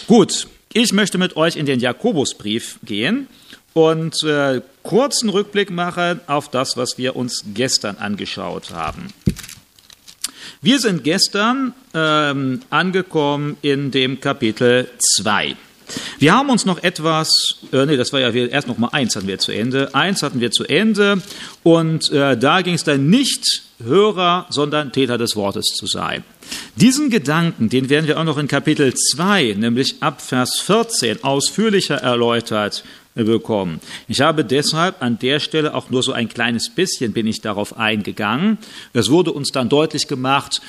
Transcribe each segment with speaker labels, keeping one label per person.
Speaker 1: Gut, ich möchte mit euch in den Jakobusbrief gehen und kurzen Rückblick machen auf das, was wir uns gestern angeschaut haben. Wir sind gestern angekommen in dem Kapitel 2. Wir haben uns noch etwas, das war ja erst noch mal 1 hatten wir zu Ende. 1 hatten wir zu Ende und da ging es dann nicht Hörer, sondern Täter des Wortes zu sein. Diesen Gedanken, den werden wir auch noch in Kapitel 2, nämlich ab Vers 14, ausführlicher erläutert bekommen. Ich habe deshalb an der Stelle auch nur so ein kleines bisschen bin ich darauf eingegangen. Es wurde uns dann deutlich gemacht,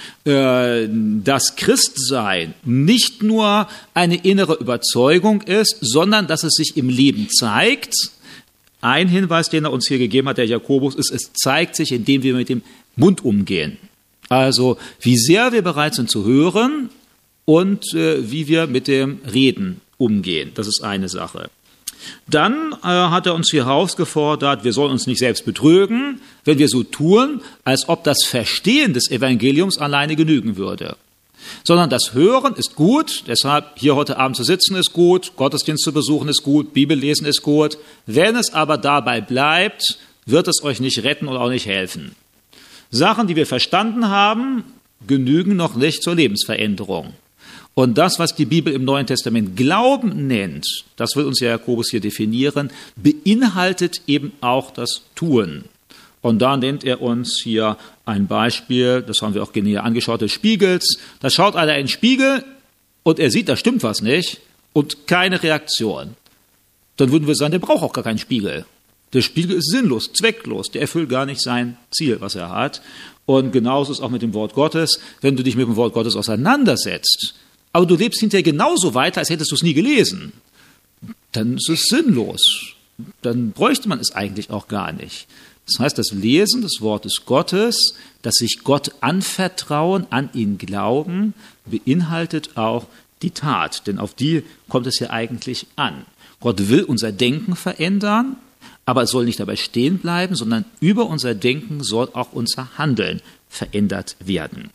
Speaker 1: dass Christsein nicht nur eine innere Überzeugung ist, sondern dass es sich im Leben zeigt. Ein Hinweis, den er uns hier gegeben hat, der Jakobus, ist, es zeigt sich, indem wir mit dem Mund umgehen. Also wie sehr wir bereit sind zu hören und wie wir mit dem Reden umgehen. Das ist eine Sache. Dann hat er uns hier herausgefordert, wir sollen uns nicht selbst betrügen, wenn wir so tun, als ob das Verstehen des Evangeliums alleine genügen würde. Sondern das Hören ist gut, deshalb hier heute Abend zu sitzen ist gut, Gottesdienst zu besuchen ist gut, Bibel lesen ist gut. Wenn es aber dabei bleibt, wird es euch nicht retten und auch nicht helfen. Sachen, die wir verstanden haben, genügen noch nicht zur Lebensveränderung. Und das, was die Bibel im Neuen Testament Glauben nennt, das will uns ja Jakobus hier definieren, beinhaltet eben auch das Tun. Und da nennt er uns hier ein Beispiel, das haben wir auch näher angeschaut, des Spiegels. Da schaut einer in den Spiegel und er sieht, da stimmt was nicht und keine Reaktion. Dann würden wir sagen, der braucht auch gar keinen Spiegel. Der Spiegel ist sinnlos, zwecklos, der erfüllt gar nicht sein Ziel, was er hat. Und genauso ist es auch mit dem Wort Gottes, wenn du dich mit dem Wort Gottes auseinandersetzt, aber du lebst hinterher genauso weiter, als hättest du es nie gelesen, dann ist es sinnlos. Dann bräuchte man es eigentlich auch gar nicht. Das heißt, das Lesen des Wortes Gottes, das sich Gott anvertrauen, an ihn glauben, beinhaltet auch die Tat. Denn auf die kommt es ja eigentlich an. Gott will unser Denken verändern, aber es soll nicht dabei stehen bleiben, sondern über unser Denken soll auch unser Handeln verändert werden.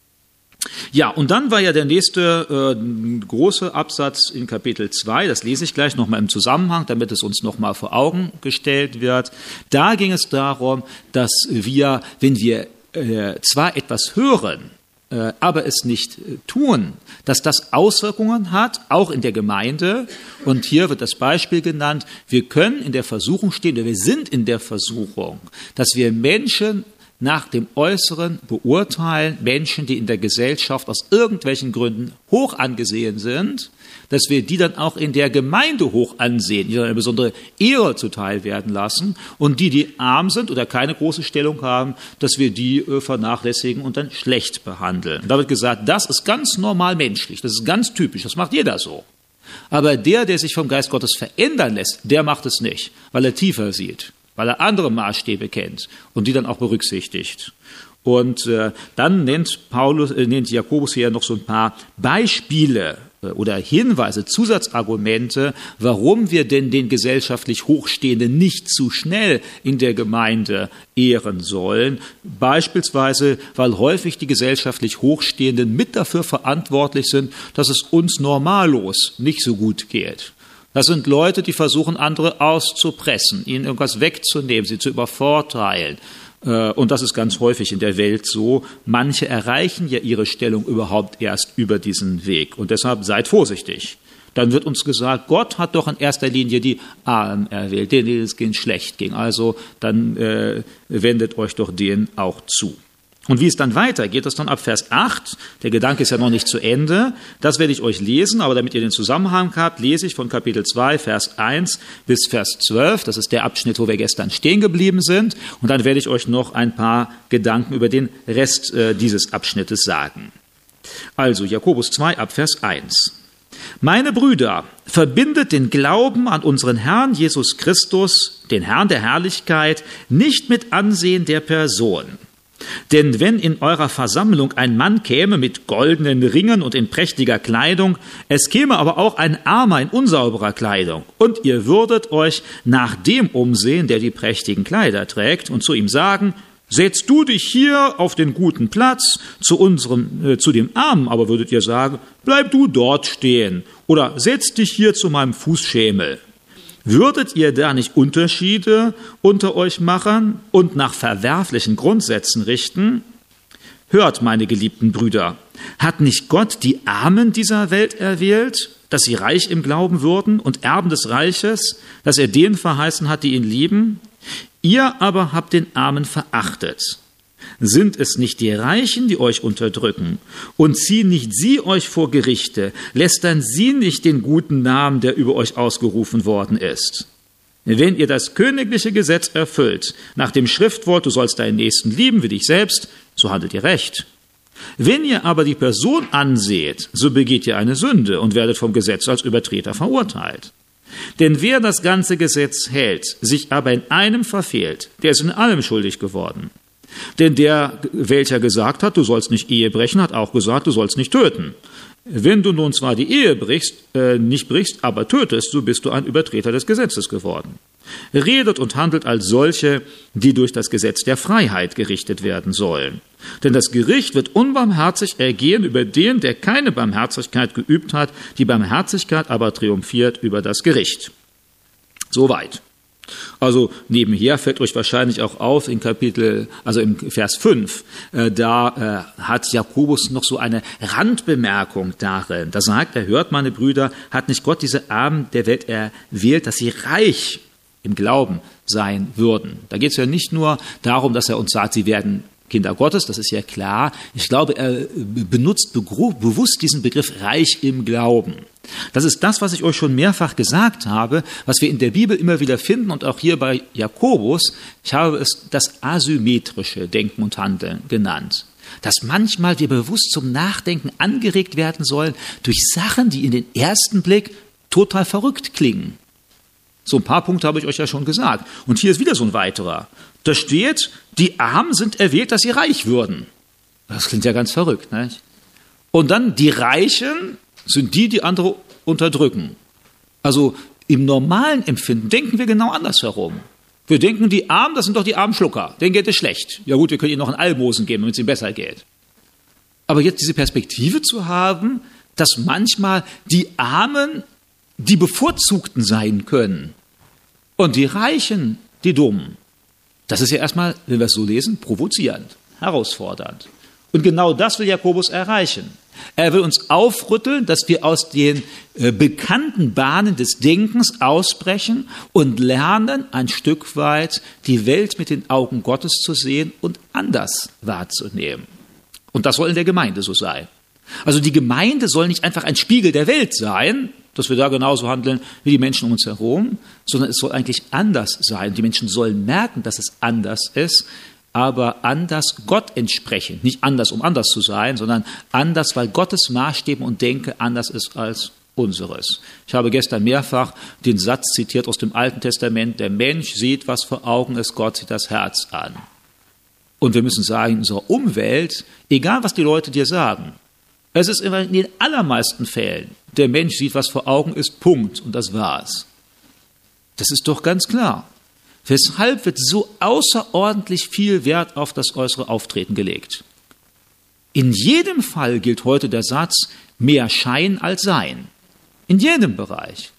Speaker 1: Ja, und dann war ja der nächste große Absatz in Kapitel 2, das lese ich gleich nochmal im Zusammenhang, damit es uns nochmal vor Augen gestellt wird. Da ging es darum, dass wir, wenn wir zwar etwas hören, aber es nicht tun, dass das Auswirkungen hat, auch in der Gemeinde. Und hier wird das Beispiel genannt, wir können in der Versuchung stehen, oder wir sind in der Versuchung, dass wir Menschen nach dem Äußeren beurteilen, Menschen, die in der Gesellschaft aus irgendwelchen Gründen hoch angesehen sind, dass wir die dann auch in der Gemeinde hoch ansehen, die eine besondere Ehre zuteil werden lassen und die arm sind oder keine große Stellung haben, dass wir die vernachlässigen und dann schlecht behandeln. Da wird gesagt, das ist ganz normal menschlich, das ist ganz typisch, das macht jeder so. Aber der sich vom Geist Gottes verändern lässt, der macht es nicht, weil er tiefer sieht, weil er andere Maßstäbe kennt und die dann auch berücksichtigt. Und dann nennt Jakobus hier noch so ein paar Beispiele oder Hinweise, Zusatzargumente, warum wir denn den gesellschaftlich Hochstehenden nicht zu schnell in der Gemeinde ehren sollen. Beispielsweise, weil häufig die gesellschaftlich Hochstehenden mit dafür verantwortlich sind, dass es uns normallos nicht so gut geht. Das sind Leute, die versuchen, andere auszupressen, ihnen irgendwas wegzunehmen, sie zu übervorteilen. Und das ist ganz häufig in der Welt so. Manche erreichen ja ihre Stellung überhaupt erst über diesen Weg. Und deshalb seid vorsichtig. Dann wird uns gesagt, Gott hat doch in erster Linie die Armen erwählt, denen es schlecht ging. Also dann wendet euch doch denen auch zu. Und wie es dann weitergeht, das dann ab Vers 8, der Gedanke ist ja noch nicht zu Ende, das werde ich euch lesen, aber damit ihr den Zusammenhang habt, lese ich von Kapitel 2, Vers 1 bis Vers 12, das ist der Abschnitt, wo wir gestern stehen geblieben sind, und dann werde ich euch noch ein paar Gedanken über den Rest dieses Abschnittes sagen. Also Jakobus 2 ab Vers 1. Meine Brüder, verbindet den Glauben an unseren Herrn Jesus Christus, den Herrn der Herrlichkeit, nicht mit Ansehen der Person. Denn wenn in eurer Versammlung ein Mann käme mit goldenen Ringen und in prächtiger Kleidung, es käme aber auch ein Armer in unsauberer Kleidung, und ihr würdet euch nach dem umsehen, der die prächtigen Kleider trägt, und zu ihm sagen, setzt du dich hier auf den guten Platz zu dem Armen, aber würdet ihr sagen, bleib du dort stehen oder setz dich hier zu meinem Fußschemel. Würdet ihr da nicht Unterschiede unter euch machen und nach verwerflichen Grundsätzen richten? Hört, meine geliebten Brüder, hat nicht Gott die Armen dieser Welt erwählt, dass sie reich im Glauben würden und Erben des Reiches, dass er denen verheißen hat, die ihn lieben? Ihr aber habt den Armen verachtet. Sind es nicht die Reichen, die euch unterdrücken? Und ziehen nicht sie euch vor Gerichte? Lästern sie nicht den guten Namen, der über euch ausgerufen worden ist? Wenn ihr das königliche Gesetz erfüllt, nach dem Schriftwort, du sollst deinen Nächsten lieben wie dich selbst, so handelt ihr recht. Wenn ihr aber die Person anseht, so begeht ihr eine Sünde und werdet vom Gesetz als Übertreter verurteilt. Denn wer das ganze Gesetz hält, sich aber in einem verfehlt, der ist in allem schuldig geworden. Denn der, welcher gesagt hat, du sollst nicht Ehe brechen, hat auch gesagt, du sollst nicht töten. Wenn du nun zwar die Ehe nicht brichst, aber tötest, so bist du ein Übertreter des Gesetzes geworden. Redet und handelt als solche, die durch das Gesetz der Freiheit gerichtet werden sollen. Denn das Gericht wird unbarmherzig ergehen über den, der keine Barmherzigkeit geübt hat, die Barmherzigkeit aber triumphiert über das Gericht. Soweit. Also nebenher fällt euch wahrscheinlich auch auf im Vers 5, da hat Jakobus noch so eine Randbemerkung darin. Da sagt er, hört meine Brüder, hat nicht Gott diese Armen der Welt erwählt, dass sie reich im Glauben sein würden. Da geht es ja nicht nur darum, dass er uns sagt, sie werden Kinder Gottes, das ist ja klar. Ich glaube, er benutzt bewusst diesen Begriff reich im Glauben. Das ist das, was ich euch schon mehrfach gesagt habe, was wir in der Bibel immer wieder finden und auch hier bei Jakobus. Ich habe es das asymmetrische Denken und Handeln genannt. Dass manchmal wir bewusst zum Nachdenken angeregt werden sollen durch Sachen, die in den ersten Blick total verrückt klingen. So ein paar Punkte habe ich euch ja schon gesagt. Und hier ist wieder so ein weiterer. Da steht, die Armen sind erwählt, dass sie reich würden. Das klingt ja ganz verrückt, nicht? Und dann die Reichen sind die andere unterdrücken. Also im normalen Empfinden denken wir genau andersherum. Wir denken, die Armen, das sind doch die armen Schlucker. Denen geht es schlecht. Ja gut, wir können ihnen noch einen Almosen geben, damit es ihnen besser geht. Aber jetzt diese Perspektive zu haben, dass manchmal die Armen die Bevorzugten sein können und die Reichen die Dummen. Das ist ja erstmal, wenn wir es so lesen, provozierend, herausfordernd. Und genau das will Jakobus erreichen. Er will uns aufrütteln, dass wir aus den bekannten Bahnen des Denkens ausbrechen und lernen, ein Stück weit die Welt mit den Augen Gottes zu sehen und anders wahrzunehmen. Und das soll in der Gemeinde so sein. Also die Gemeinde soll nicht einfach ein Spiegel der Welt sein, dass wir da genauso handeln wie die Menschen um uns herum, sondern es soll eigentlich anders sein. Die Menschen sollen merken, dass es anders ist, aber anders Gott entsprechend. Nicht anders, um anders zu sein, sondern anders, weil Gottes Maßstäbe und Denke anders ist als unseres. Ich habe gestern mehrfach den Satz zitiert aus dem Alten Testament, der Mensch sieht, was vor Augen ist, Gott sieht das Herz an. Und wir müssen sagen, in unserer Umwelt, egal was die Leute dir sagen, es ist immer in den allermeisten Fällen, der Mensch sieht, was vor Augen ist, Punkt, und das war's. Das ist doch ganz klar. Weshalb wird so außerordentlich viel Wert auf das äußere Auftreten gelegt? In jedem Fall gilt heute der Satz, mehr Schein als Sein. In jedem Bereich.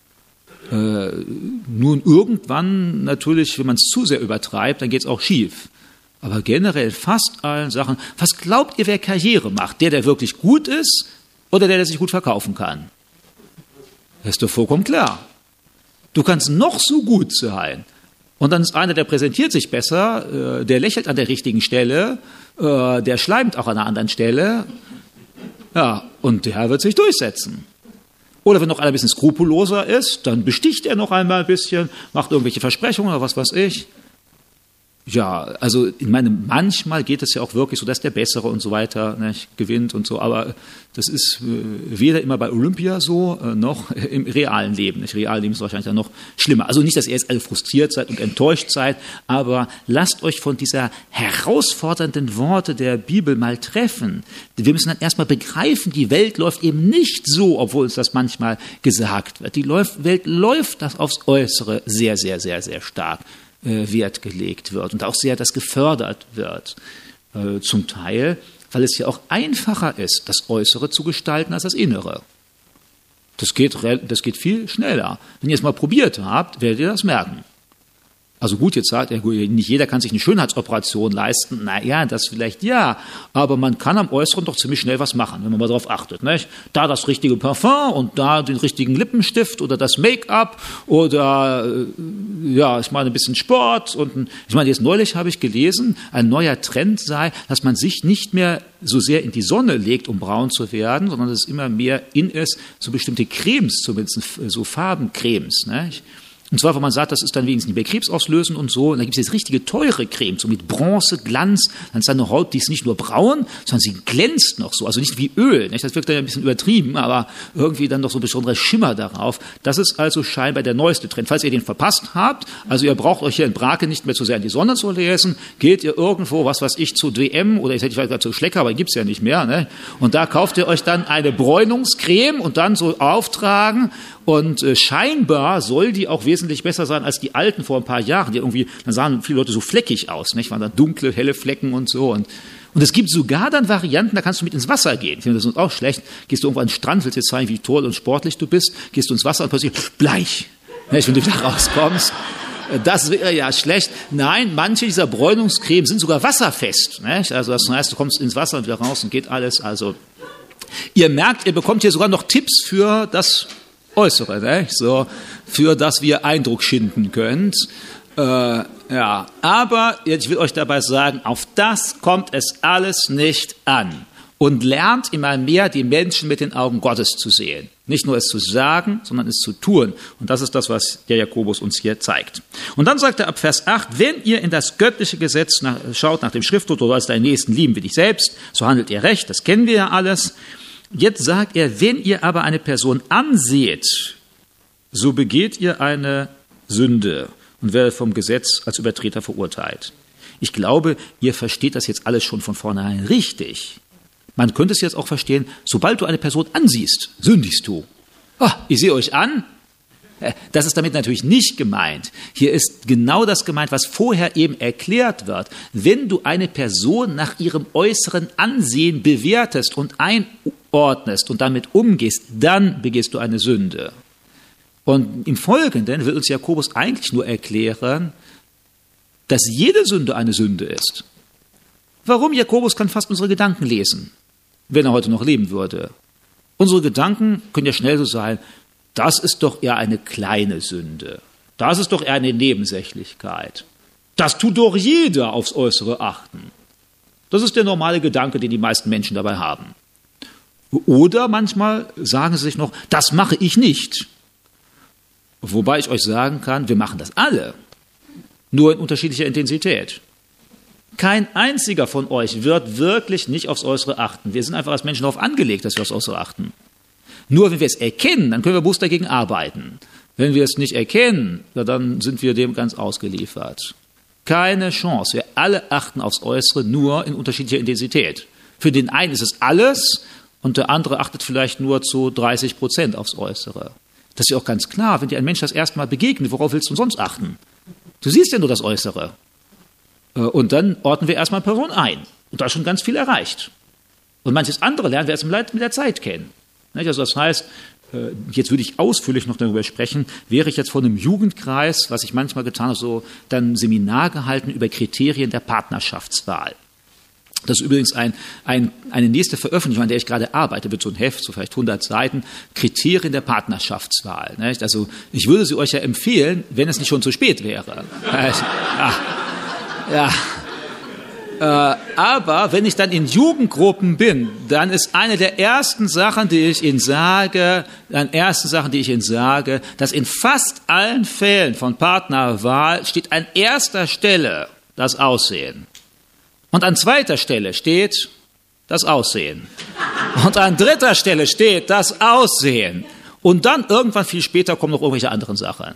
Speaker 1: Nun irgendwann natürlich, wenn man es zu sehr übertreibt, dann geht es auch schief. Aber generell fast allen Sachen. Was glaubt ihr, wer Karriere macht? Der wirklich gut ist oder der sich gut verkaufen kann? Das ist doch vollkommen klar. Du kannst noch so gut sein. Und dann ist einer, der präsentiert sich besser, der lächelt an der richtigen Stelle, der schleimt auch an einer anderen Stelle. Ja, und der wird sich durchsetzen. Oder wenn noch einer ein bisschen skrupelloser ist, dann besticht er noch einmal ein bisschen, macht irgendwelche Versprechungen oder was weiß ich. Ja, also ich meine, manchmal geht es ja auch wirklich so, dass der Bessere und so weiter gewinnt und so, aber das ist weder immer bei Olympia so, noch im realen Leben. Im realen Leben ist es wahrscheinlich dann noch schlimmer. Also nicht, dass ihr jetzt alle frustriert seid und enttäuscht seid, aber lasst euch von dieser herausfordernden Worte der Bibel mal treffen. Wir müssen dann erstmal begreifen, die Welt läuft eben nicht so, obwohl uns das manchmal gesagt wird. Die Welt läuft das aufs Äußere sehr, sehr, sehr, sehr stark. Wert gelegt wird und auch sehr das gefördert wird. Zum Teil, weil es ja auch einfacher ist, das Äußere zu gestalten als das Innere. Das geht viel schneller. Wenn ihr es mal probiert habt, werdet ihr das merken. Also gut, jetzt sagt er, nicht jeder kann sich eine Schönheitsoperation leisten. Naja, das vielleicht ja, aber man kann am Äußeren doch ziemlich schnell was machen, wenn man mal darauf achtet. Nicht? Da das richtige Parfum und da den richtigen Lippenstift oder das Make-up oder ich meine ein bisschen Sport. Und ich meine, jetzt neulich habe ich gelesen, ein neuer Trend sei, dass man sich nicht mehr so sehr in die Sonne legt, um braun zu werden, sondern dass es immer mehr in ist, so bestimmte Cremes, zumindest so Farbencremes, nicht? Und zwar, wenn man sagt, das ist dann wenigstens nicht mehr krebsauslösend und so. Und da gibt es jetzt richtige teure Creme, so mit Bronze, Glanz. Dann ist eine Haut, die ist nicht nur braun, sondern sie glänzt noch so. Also nicht wie Öl. Nicht? Das wirkt dann ein bisschen übertrieben, aber irgendwie dann noch so ein besonderer Schimmer darauf. Das ist also scheinbar der neueste Trend. Falls ihr den verpasst habt, also ihr braucht euch hier in Brake nicht mehr zu sehr in die Sonne zu lesen, geht ihr irgendwo, was weiß ich, zu DM oder ich hätte gerade zu Schlecker, aber gibt's ja nicht mehr. Ne? Und da kauft ihr euch dann eine Bräunungscreme und dann so auftragen. Und scheinbar soll die auch wesentlich besser sein als die alten vor ein paar Jahren. Die irgendwie, dann sahen viele Leute so fleckig aus, nicht? Waren da dunkle, helle Flecken und so. Und es gibt sogar dann Varianten, da kannst du mit ins Wasser gehen. Ich finde das auch schlecht. Gehst du irgendwo an den Strand, willst dir zeigen, wie toll und sportlich du bist, gehst du ins Wasser und plötzlich bleich, nicht? Wenn du da rauskommst. Das wäre ja schlecht. Nein, manche dieser Bräunungscremes sind sogar wasserfest. Nicht? Also das heißt, du kommst ins Wasser und wieder raus und geht alles. Also ihr merkt, ihr bekommt hier sogar noch Tipps für das Äußere, ne? So, für das wir Eindruck schinden könnt. Aber ich will euch dabei sagen, auf das kommt es alles nicht an. Und lernt immer mehr, die Menschen mit den Augen Gottes zu sehen. Nicht nur es zu sagen, sondern es zu tun. Und das ist das, was der Jakobus uns hier zeigt. Und dann sagt er ab Vers 8, wenn ihr in das göttliche Gesetz schaut, nach dem Schriftwort, du sollst deinen Nächsten lieben wie dich selbst, so handelt ihr recht, das kennen wir ja alles. Jetzt sagt er, wenn ihr aber eine Person anseht, so begeht ihr eine Sünde und werdet vom Gesetz als Übertreter verurteilt. Ich glaube, ihr versteht das jetzt alles schon von vornherein richtig. Man könnte es jetzt auch verstehen, sobald du eine Person ansiehst, sündigst du. Oh, ich sehe euch an. Das ist damit natürlich nicht gemeint. Hier ist genau das gemeint, was vorher eben erklärt wird. Wenn du eine Person nach ihrem äußeren Ansehen bewertest und einordnest und damit umgehst, dann begehst du eine Sünde. Und im Folgenden will uns Jakobus eigentlich nur erklären, dass jede Sünde eine Sünde ist. Warum? Jakobus kann fast unsere Gedanken lesen, wenn er heute noch leben würde. Unsere Gedanken können ja schnell so sein, das ist doch eher eine kleine Sünde. Das ist doch eher eine Nebensächlichkeit. Das tut doch jeder aufs Äußere achten. Das ist der normale Gedanke, den die meisten Menschen dabei haben. Oder manchmal sagen sie sich noch, das mache ich nicht. Wobei ich euch sagen kann, wir machen das alle. Nur in unterschiedlicher Intensität. Kein einziger von euch wird wirklich nicht aufs Äußere achten. Wir sind einfach als Menschen darauf angelegt, dass wir aufs Äußere achten. Nur wenn wir es erkennen, dann können wir bewusst dagegen arbeiten. Wenn wir es nicht erkennen, dann sind wir dem ganz ausgeliefert. Keine Chance. Wir alle achten aufs Äußere, nur in unterschiedlicher Intensität. Für den einen ist es alles und der andere achtet vielleicht nur zu 30% aufs Äußere. Das ist ja auch ganz klar, wenn dir ein Mensch das erste Mal begegnet, worauf willst du sonst achten? Du siehst ja nur das Äußere. Und dann ordnen wir erstmal eine Person ein. Und da ist schon ganz viel erreicht. Und manches andere lernen wir erst mit der Zeit kennen. Also das heißt, jetzt würde ich ausführlich noch darüber sprechen, wäre ich jetzt von einem Jugendkreis, was ich manchmal getan habe, so dann ein Seminar gehalten über Kriterien der Partnerschaftswahl. Das ist übrigens eine nächste Veröffentlichung, an der ich gerade arbeite, wird so ein Heft, so vielleicht 100 Seiten, Kriterien der Partnerschaftswahl. Also ich würde sie euch ja empfehlen, wenn es nicht schon zu spät wäre. Aber wenn ich dann in Jugendgruppen bin, dann ist eine der ersten Sachen, die ich Ihnen sage, dass in fast allen Fällen von Partnerwahl steht an erster Stelle das Aussehen. Und an zweiter Stelle steht das Aussehen. Und an dritter Stelle steht das Aussehen. Und dann irgendwann viel später kommen noch irgendwelche anderen Sachen.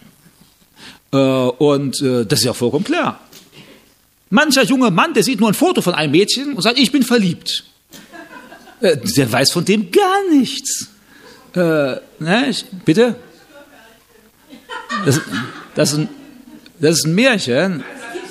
Speaker 1: Und das ist ja vollkommen klar. Mancher junge Mann, der sieht nur ein Foto von einem Mädchen und sagt, ich bin verliebt. Der weiß von dem gar nichts. Bitte? Das ist ein Märchen.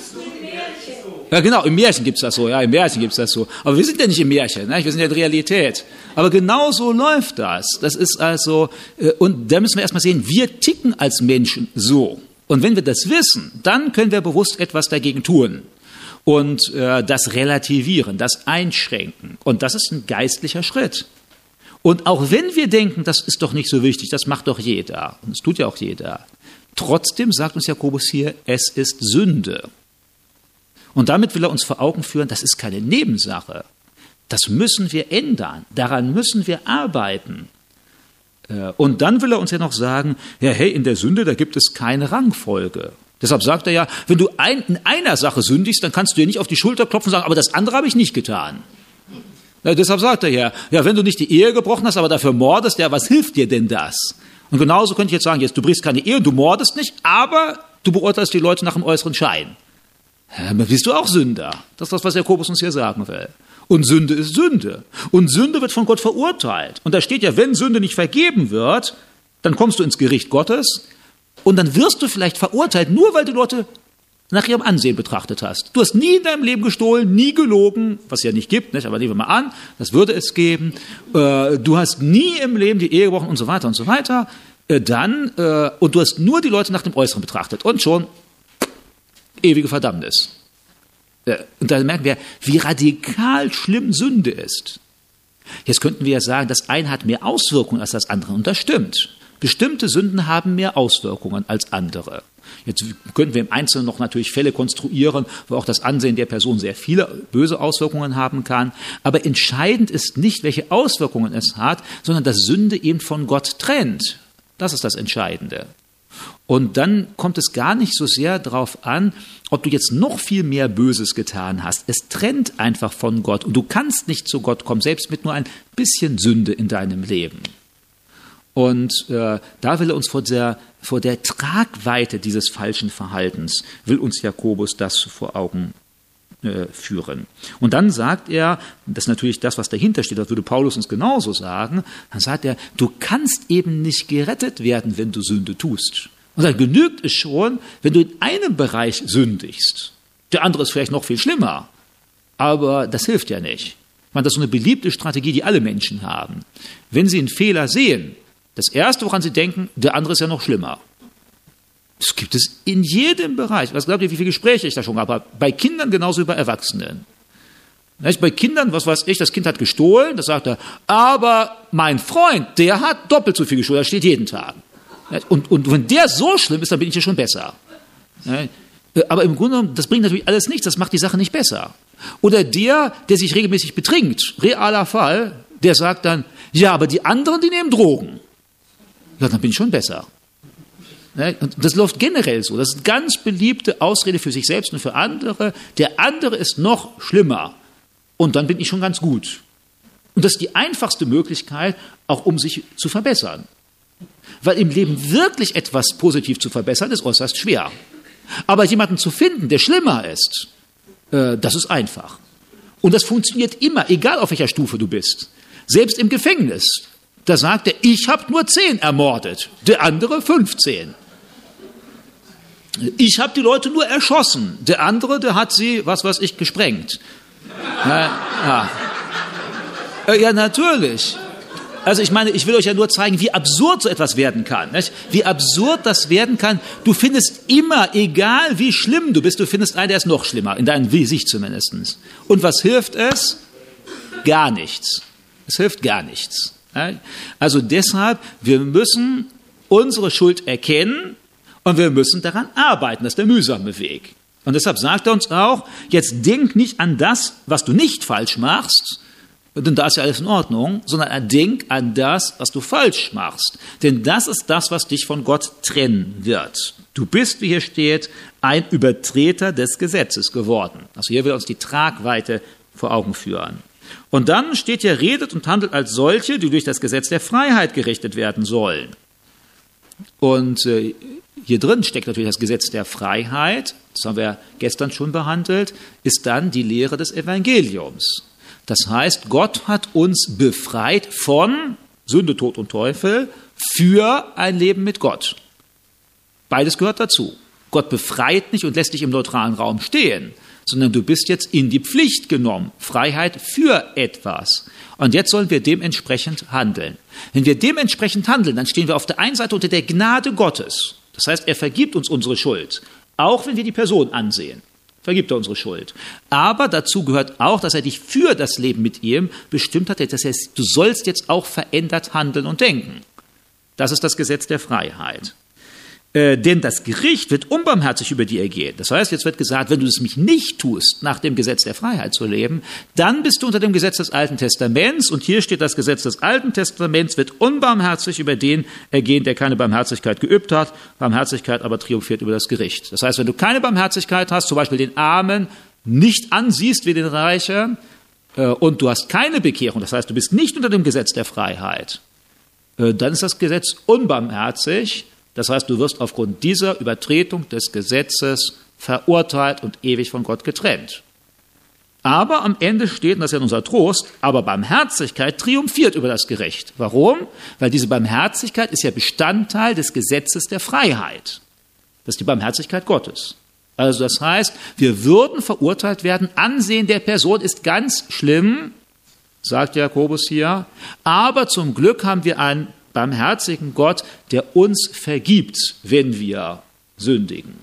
Speaker 1: Ja, genau, im Märchen gibt's das so, ja, im Märchen gibt's das so. Aber wir sind ja nicht im Märchen, ne? Wir sind ja in der Realität. Aber genau so läuft das. Das ist also, und da müssen wir erstmal sehen, wir ticken als Menschen so. Und wenn wir das wissen, dann können wir bewusst etwas dagegen tun. Und das relativieren, das einschränken. Und das ist ein geistlicher Schritt. Und auch wenn wir denken, das ist doch nicht so wichtig, das macht doch jeder, und das tut ja auch jeder, trotzdem sagt uns Jakobus hier, es ist Sünde. Und damit will er uns vor Augen führen, das ist keine Nebensache. Das müssen wir ändern, daran müssen wir arbeiten. Und dann will er uns ja noch sagen, ja, hey, in der Sünde, da gibt es keine Rangfolge. Deshalb sagt er ja, wenn du in einer Sache sündigst, dann kannst du dir nicht auf die Schulter klopfen und sagen, aber das andere habe ich nicht getan. Ja, deshalb sagt er ja, wenn du nicht die Ehe gebrochen hast, aber dafür mordest, ja, was hilft dir denn das? Und genauso könnte ich jetzt sagen, jetzt du brichst keine Ehe, du mordest nicht, aber du beurteilst die Leute nach dem äußeren Schein. Ja, dann bist du auch Sünder. Das ist das, was Jakobus uns hier sagen will. Und Sünde ist Sünde. Und Sünde wird von Gott verurteilt. Und da steht ja, wenn Sünde nicht vergeben wird, dann kommst du ins Gericht Gottes und dann wirst du vielleicht verurteilt, nur weil du Leute nach ihrem Ansehen betrachtet hast. Du hast nie in deinem Leben gestohlen, nie gelogen, was es ja nicht gibt, nicht? Aber nehmen wir mal an, das würde es geben. Du hast nie im Leben die Ehe gebrochen und so weiter und so weiter. Und du hast nur die Leute nach dem Äußeren betrachtet und schon ewige Verdammnis. Und da merken wir, wie radikal schlimm Sünde ist. Jetzt könnten wir ja sagen, das eine hat mehr Auswirkungen als das andere. Und das stimmt. Bestimmte Sünden haben mehr Auswirkungen als andere. Jetzt könnten wir im Einzelnen noch natürlich Fälle konstruieren, wo auch das Ansehen der Person sehr viele böse Auswirkungen haben kann. Aber entscheidend ist nicht, welche Auswirkungen es hat, sondern dass Sünde eben von Gott trennt. Das ist das Entscheidende. Und dann kommt es gar nicht so sehr darauf an, ob du jetzt noch viel mehr Böses getan hast. Es trennt einfach von Gott. Und du kannst nicht zu Gott kommen, selbst mit nur ein bisschen Sünde in deinem Leben. Und da will er uns vor der Tragweite dieses falschen Verhaltens, will uns Jakobus das vor Augen führen. Und dann sagt er, das ist natürlich das, was dahinter steht, das würde Paulus uns genauso sagen, dann sagt er, du kannst eben nicht gerettet werden, wenn du Sünde tust. Und dann genügt es schon, wenn du in einem Bereich sündigst. Der andere ist vielleicht noch viel schlimmer, aber das hilft ja nicht. Ich meine, das ist so eine beliebte Strategie, die alle Menschen haben. Wenn sie einen Fehler sehen, das Erste, woran sie denken, der andere ist ja noch schlimmer. Das gibt es in jedem Bereich. Was glaubt ihr, wie viele Gespräche ich da schon habe? Bei Kindern genauso wie bei Erwachsenen. Bei Kindern, was weiß ich, das Kind hat gestohlen, das sagt er, aber mein Freund, der hat doppelt so viel gestohlen, das steht jeden Tag. Und wenn der so schlimm ist, dann bin ich ja schon besser. Aber im Grunde genommen, das bringt natürlich alles nichts, das macht die Sache nicht besser. Oder der sich regelmäßig betrinkt, realer Fall, der sagt dann, ja, aber die anderen, die nehmen Drogen. Ja, dann bin ich schon besser. Und das läuft generell so. Das ist eine ganz beliebte Ausrede für sich selbst und für andere. Der andere ist noch schlimmer. Und dann bin ich schon ganz gut. Und das ist die einfachste Möglichkeit, auch um sich zu verbessern. Weil im Leben wirklich etwas positiv zu verbessern, ist äußerst schwer. Aber jemanden zu finden, der schlimmer ist, das ist einfach. Und das funktioniert immer, egal auf welcher Stufe du bist. Selbst im Gefängnis. Da sagt er, ich habe nur 10 ermordet, der andere 15. Ich habe die Leute nur erschossen, der andere, der hat sie, was weiß ich, gesprengt. Ja, natürlich. Also ich meine, ich will euch ja nur zeigen, wie absurd so etwas werden kann. Nicht? Wie absurd das werden kann. Du findest immer, egal wie schlimm du bist, du findest einen, der ist noch schlimmer, in deinem Sicht zumindest. Und was hilft es? Gar nichts. Es hilft gar nichts. Also deshalb, wir müssen unsere Schuld erkennen und wir müssen daran arbeiten. Das ist der mühsame Weg. Und deshalb sagt er uns auch, jetzt denk nicht an das, was du nicht falsch machst, denn da ist ja alles in Ordnung, sondern denk an das, was du falsch machst. Denn das ist das, was dich von Gott trennen wird. Du bist, wie hier steht, ein Übertreter des Gesetzes geworden. Also hier will er uns die Tragweite vor Augen führen. Und dann steht hier, redet und handelt als solche, die durch das Gesetz der Freiheit gerichtet werden sollen. Und hier drin steckt natürlich das Gesetz der Freiheit, das haben wir gestern schon behandelt, ist dann die Lehre des Evangeliums. Das heißt, Gott hat uns befreit von Sünde, Tod und Teufel für ein Leben mit Gott. Beides gehört dazu. Gott befreit nicht und lässt dich im neutralen Raum stehen, sondern du bist jetzt in die Pflicht genommen. Freiheit für etwas. Und jetzt sollen wir dementsprechend handeln. Wenn wir dementsprechend handeln, dann stehen wir auf der einen Seite unter der Gnade Gottes. Das heißt, er vergibt uns unsere Schuld, auch wenn wir die Person ansehen. Vergibt er unsere Schuld. Aber dazu gehört auch, dass er dich für das Leben mit ihm bestimmt hat. Das heißt, du sollst jetzt auch verändert handeln und denken. Das ist das Gesetz der Freiheit. Denn das Gericht wird unbarmherzig über dir ergehen. Das heißt, jetzt wird gesagt, wenn du es mich nicht tust, nach dem Gesetz der Freiheit zu leben, dann bist du unter dem Gesetz des Alten Testaments. Und hier steht, das Gesetz des Alten Testaments wird unbarmherzig über den ergehen, der keine Barmherzigkeit geübt hat. Barmherzigkeit aber triumphiert über das Gericht. Das heißt, wenn du keine Barmherzigkeit hast, zum Beispiel den Armen nicht ansiehst wie den Reichen, und du hast keine Bekehrung, das heißt, du bist nicht unter dem Gesetz der Freiheit, dann ist das Gesetz unbarmherzig. Das heißt, du wirst aufgrund dieser Übertretung des Gesetzes verurteilt und ewig von Gott getrennt. Aber am Ende steht, und das ist ja unser Trost, aber Barmherzigkeit triumphiert über das Gericht. Warum? Weil diese Barmherzigkeit ist ja Bestandteil des Gesetzes der Freiheit. Das ist die Barmherzigkeit Gottes. Also das heißt, wir würden verurteilt werden. Ansehen der Person ist ganz schlimm, sagt Jakobus hier. Aber zum Glück haben wir einen barmherzigen Gott, der uns vergibt, wenn wir sündigen.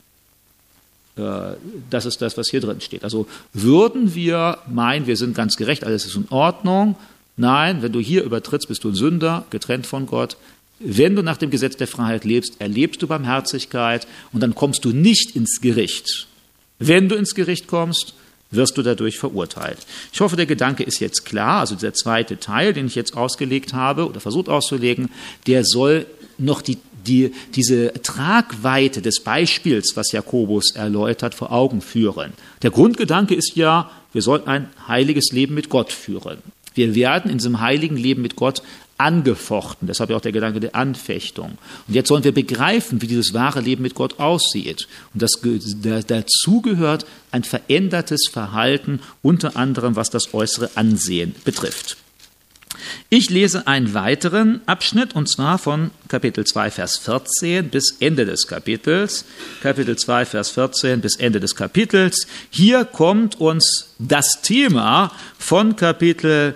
Speaker 1: Das ist das, was hier drin steht. Also würden wir meinen, wir sind ganz gerecht, alles ist in Ordnung. Nein, wenn du hier übertrittst, bist du ein Sünder, getrennt von Gott. Wenn du nach dem Gesetz der Freiheit lebst, erlebst du Barmherzigkeit und dann kommst du nicht ins Gericht. Wenn du ins Gericht kommst, wirst du dadurch verurteilt. Ich hoffe, der Gedanke ist jetzt klar. Also der zweite Teil, den ich jetzt ausgelegt habe oder versucht auszulegen, der soll noch diese Tragweite des Beispiels, was Jakobus erläutert, vor Augen führen. Der Grundgedanke ist ja, wir sollen ein heiliges Leben mit Gott führen. Wir werden in diesem heiligen Leben mit Gott angefochten. Deshalb ja auch der Gedanke der Anfechtung. Und jetzt sollen wir begreifen, wie dieses wahre Leben mit Gott aussieht. Und dazu gehört ein verändertes Verhalten, unter anderem was das äußere Ansehen betrifft. Ich lese einen weiteren Abschnitt, und zwar von Kapitel 2, Vers 14 bis Ende des Kapitels. Kapitel 2, Vers 14 bis Ende des Kapitels. Hier kommt uns das Thema von Kapitel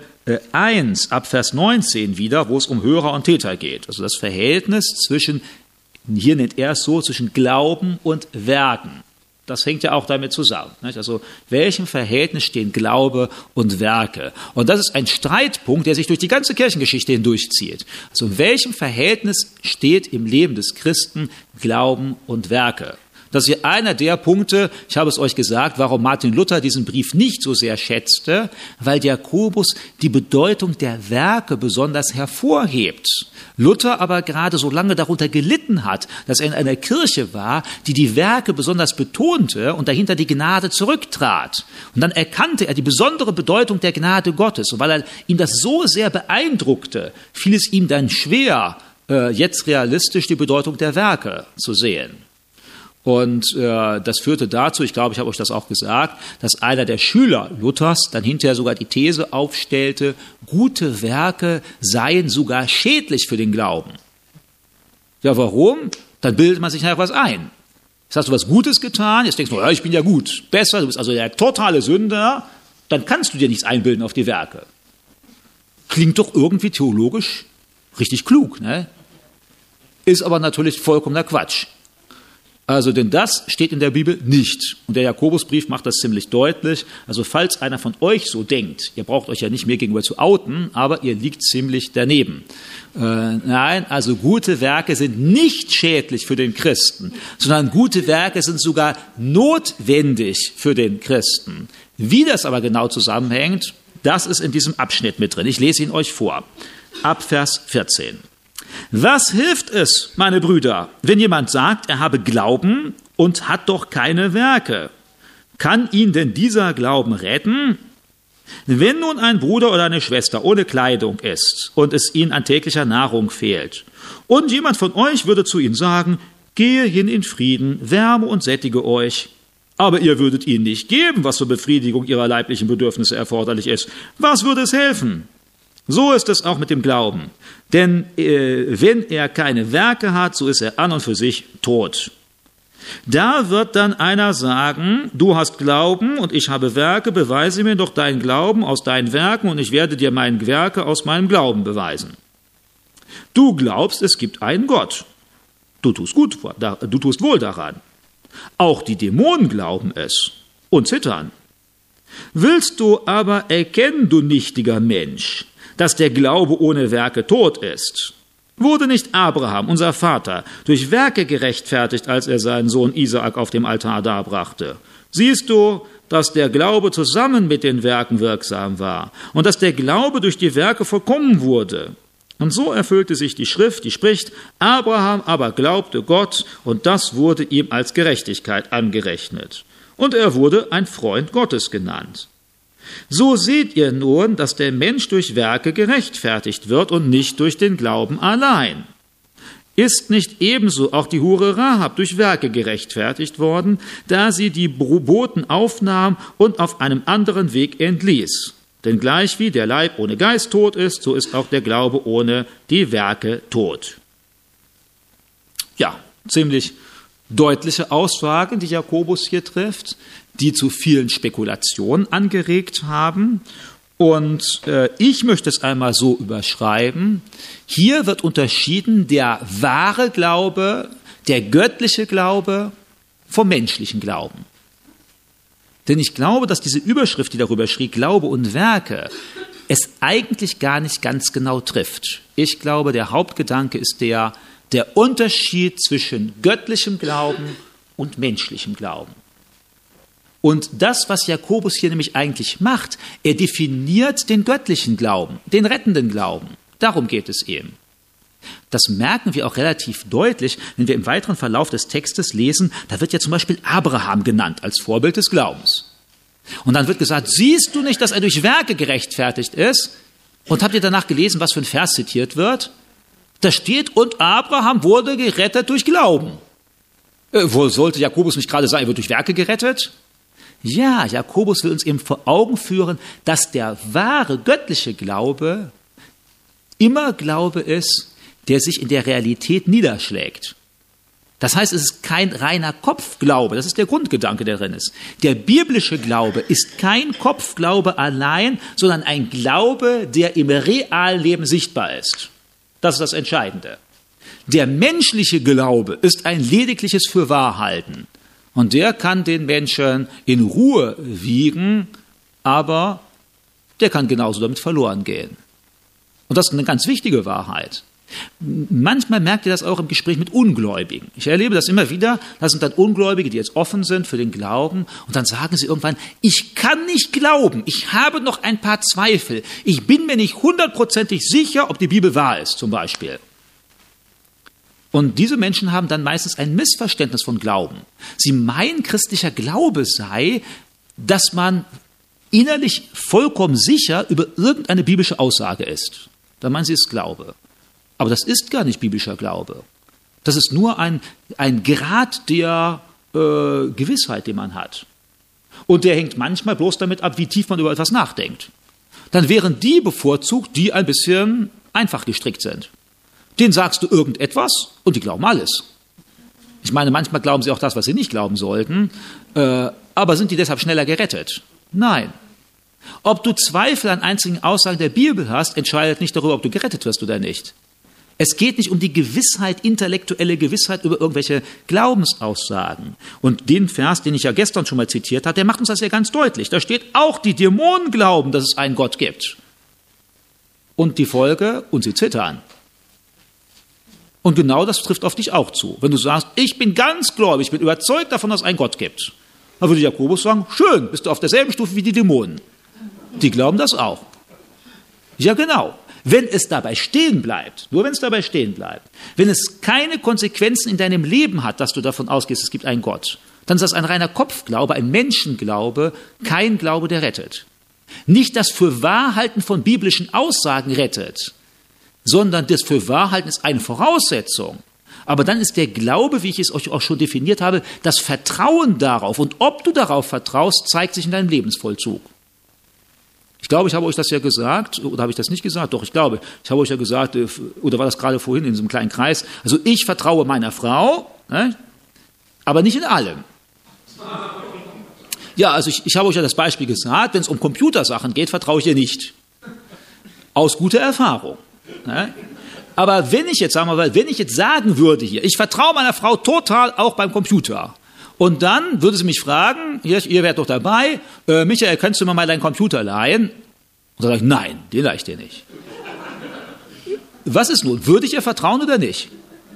Speaker 1: 1 ab Vers 19 wieder, wo es um Hörer und Täter geht. Also das Verhältnis zwischen, hier nennt er es so, zwischen Glauben und Werken. Das hängt ja auch damit zusammen. Nicht? Also welchem Verhältnis stehen Glaube und Werke? Und das ist ein Streitpunkt, der sich durch die ganze Kirchengeschichte hindurchzieht. Also in welchem Verhältnis steht im Leben des Christen Glauben und Werke? Das ist hier einer der Punkte, ich habe es euch gesagt, warum Martin Luther diesen Brief nicht so sehr schätzte, weil Jakobus die Bedeutung der Werke besonders hervorhebt. Luther aber gerade so lange darunter gelitten hat, dass er in einer Kirche war, die die Werke besonders betonte und dahinter die Gnade zurücktrat. Und dann erkannte er die besondere Bedeutung der Gnade Gottes. Und weil er ihm das so sehr beeindruckte, fiel es ihm dann schwer, jetzt realistisch die Bedeutung der Werke zu sehen. Und das führte dazu, ich glaube, ich habe euch das auch gesagt, dass einer der Schüler Luthers dann hinterher sogar die These aufstellte, gute Werke seien sogar schädlich für den Glauben. Ja, warum? Dann bildet man sich nachher was ein. Jetzt hast du was Gutes getan, jetzt denkst du, ja, ich bin ja gut, besser, du bist also der totale Sünder, dann kannst du dir nichts einbilden auf die Werke. Klingt doch irgendwie theologisch richtig klug, ne? Ist aber natürlich vollkommener Quatsch. Also, denn das steht in der Bibel nicht. Und der Jakobusbrief macht das ziemlich deutlich. Also, falls einer von euch so denkt, ihr braucht euch ja nicht mir gegenüber zu outen, aber ihr liegt ziemlich daneben. Nein, also gute Werke sind nicht schädlich für den Christen, sondern gute Werke sind sogar notwendig für den Christen. Wie das aber genau zusammenhängt, das ist in diesem Abschnitt mit drin. Ich lese ihn euch vor. Ab Vers 14. Was hilft es, meine Brüder, wenn jemand sagt, er habe Glauben und hat doch keine Werke? Kann ihn denn dieser Glauben retten? Wenn nun ein Bruder oder eine Schwester ohne Kleidung ist und es ihnen an täglicher Nahrung fehlt, und jemand von euch würde zu ihnen sagen, gehe hin in Frieden, wärme und sättige euch, aber ihr würdet ihnen nicht geben, was zur Befriedigung ihrer leiblichen Bedürfnisse erforderlich ist, was würde es helfen? So ist es auch mit dem Glauben. Denn wenn er keine Werke hat, so ist er an und für sich tot. Da wird dann einer sagen, du hast Glauben und ich habe Werke, beweise mir doch deinen Glauben aus deinen Werken und ich werde dir meine Werke aus meinem Glauben beweisen. Du glaubst, es gibt einen Gott. Du tust wohl daran. Auch die Dämonen glauben es und zittern. Willst du aber erkennen, du nichtiger Mensch, dass der Glaube ohne Werke tot ist? Wurde nicht Abraham, unser Vater, durch Werke gerechtfertigt, als er seinen Sohn Isaak auf dem Altar darbrachte? Siehst du, dass der Glaube zusammen mit den Werken wirksam war und dass der Glaube durch die Werke vollkommen wurde? Und so erfüllte sich die Schrift, die spricht, Abraham aber glaubte Gott und das wurde ihm als Gerechtigkeit angerechnet. Und er wurde ein Freund Gottes genannt. So seht ihr nun, dass der Mensch durch Werke gerechtfertigt wird und nicht durch den Glauben allein. Ist nicht ebenso auch die Hure Rahab durch Werke gerechtfertigt worden, da sie die Boten aufnahm und auf einem anderen Weg entließ? Denn gleichwie der Leib ohne Geist tot ist, so ist auch der Glaube ohne die Werke tot. Ja, ziemlich deutliche Aussagen, die Jakobus hier trifft, die zu vielen Spekulationen angeregt haben. Und ich möchte es einmal so überschreiben. Hier wird unterschieden der wahre Glaube, der göttliche Glaube vom menschlichen Glauben. Denn ich glaube, dass diese Überschrift, die darüber schrieb, Glaube und Werke, es eigentlich gar nicht ganz genau trifft. Ich glaube, der Hauptgedanke ist der Unterschied zwischen göttlichem Glauben und menschlichem Glauben. Und das, was Jakobus hier nämlich eigentlich macht, er definiert den göttlichen Glauben, den rettenden Glauben. Darum geht es ihm. Das merken wir auch relativ deutlich, wenn wir im weiteren Verlauf des Textes lesen, da wird ja zum Beispiel Abraham genannt als Vorbild des Glaubens. Und dann wird gesagt, siehst du nicht, dass er durch Werke gerechtfertigt ist? Und habt ihr danach gelesen, was für ein Vers zitiert wird? Da steht, und Abraham wurde gerettet durch Glauben. Wo sollte Jakobus nicht gerade sagen, er wird durch Werke gerettet? Ja, Jakobus will uns eben vor Augen führen, dass der wahre göttliche Glaube immer Glaube ist, der sich in der Realität niederschlägt. Das heißt, es ist kein reiner Kopfglaube, das ist der Grundgedanke, der drin ist. Der biblische Glaube ist kein Kopfglaube allein, sondern ein Glaube, der im realen Leben sichtbar ist. Das ist das Entscheidende. Der menschliche Glaube ist ein ledigliches Fürwahrhalten. Und der kann den Menschen in Ruhe wiegen, aber der kann genauso damit verloren gehen. Und das ist eine ganz wichtige Wahrheit. Manchmal merkt ihr das auch im Gespräch mit Ungläubigen. Ich erlebe das immer wieder, das sind dann Ungläubige, die jetzt offen sind für den Glauben und dann sagen sie irgendwann, ich kann nicht glauben, ich habe noch ein paar Zweifel, ich bin mir nicht 100% sicher, ob die Bibel wahr ist, zum Beispiel. Und diese Menschen haben dann meistens ein Missverständnis von Glauben. Sie meinen, christlicher Glaube sei, dass man innerlich vollkommen sicher über irgendeine biblische Aussage ist. Dann meinen sie, es ist Glaube. Aber das ist gar nicht biblischer Glaube. Das ist nur ein Grad der Gewissheit, den man hat. Und der hängt manchmal bloß damit ab, wie tief man über etwas nachdenkt. Dann wären die bevorzugt, die ein bisschen einfach gestrickt sind. Denen sagst du irgendetwas und die glauben alles. Ich meine, manchmal glauben sie auch das, was sie nicht glauben sollten, aber sind die deshalb schneller gerettet? Nein. Ob du Zweifel an einzelnen Aussagen der Bibel hast, entscheidet nicht darüber, ob du gerettet wirst oder nicht. Es geht nicht um die Gewissheit, intellektuelle Gewissheit über irgendwelche Glaubensaussagen. Und den Vers, den ich ja gestern schon mal zitiert habe, der macht uns das ja ganz deutlich. Da steht, auch die Dämonen glauben, dass es einen Gott gibt. Und die Folge, und sie zittern. Und genau das trifft auf dich auch zu. Wenn du sagst, ich bin ganz gläubig, ich bin überzeugt davon, dass es einen Gott gibt, dann würde Jakobus sagen, schön, bist du auf derselben Stufe wie die Dämonen. Die glauben das auch. Ja, genau. Wenn es dabei stehen bleibt, nur wenn es dabei stehen bleibt, wenn es keine Konsequenzen in deinem Leben hat, dass du davon ausgehst, es gibt einen Gott, dann ist das ein reiner Kopfglaube, ein Menschenglaube, kein Glaube, der rettet. Nicht das Fürwahrhalten von biblischen Aussagen rettet, sondern das Fürwahrhalten ist eine Voraussetzung. Aber dann ist der Glaube, wie ich es euch auch schon definiert habe, das Vertrauen darauf. Und ob du darauf vertraust, zeigt sich in deinem Lebensvollzug. Ich glaube, ich habe euch das ja gesagt, oder habe ich das nicht gesagt? Doch, ich glaube, ich habe euch ja gesagt, oder war das gerade vorhin in so einem kleinen Kreis, also ich vertraue meiner Frau, ne? aber nicht in allem. Ja, also ich habe euch ja das Beispiel gesagt, wenn es um Computersachen geht, vertraue ich ihr nicht. Aus guter Erfahrung. Ne? Aber wenn ich jetzt sagen würde hier, ich vertraue meiner Frau total auch beim Computer, und dann würde sie mich fragen, ihr wärt doch dabei, Michael, könntest du mir mal deinen Computer leihen? Und dann sage ich, nein, den leih ich dir nicht. Was ist nun? Würde ich ihr vertrauen oder nicht?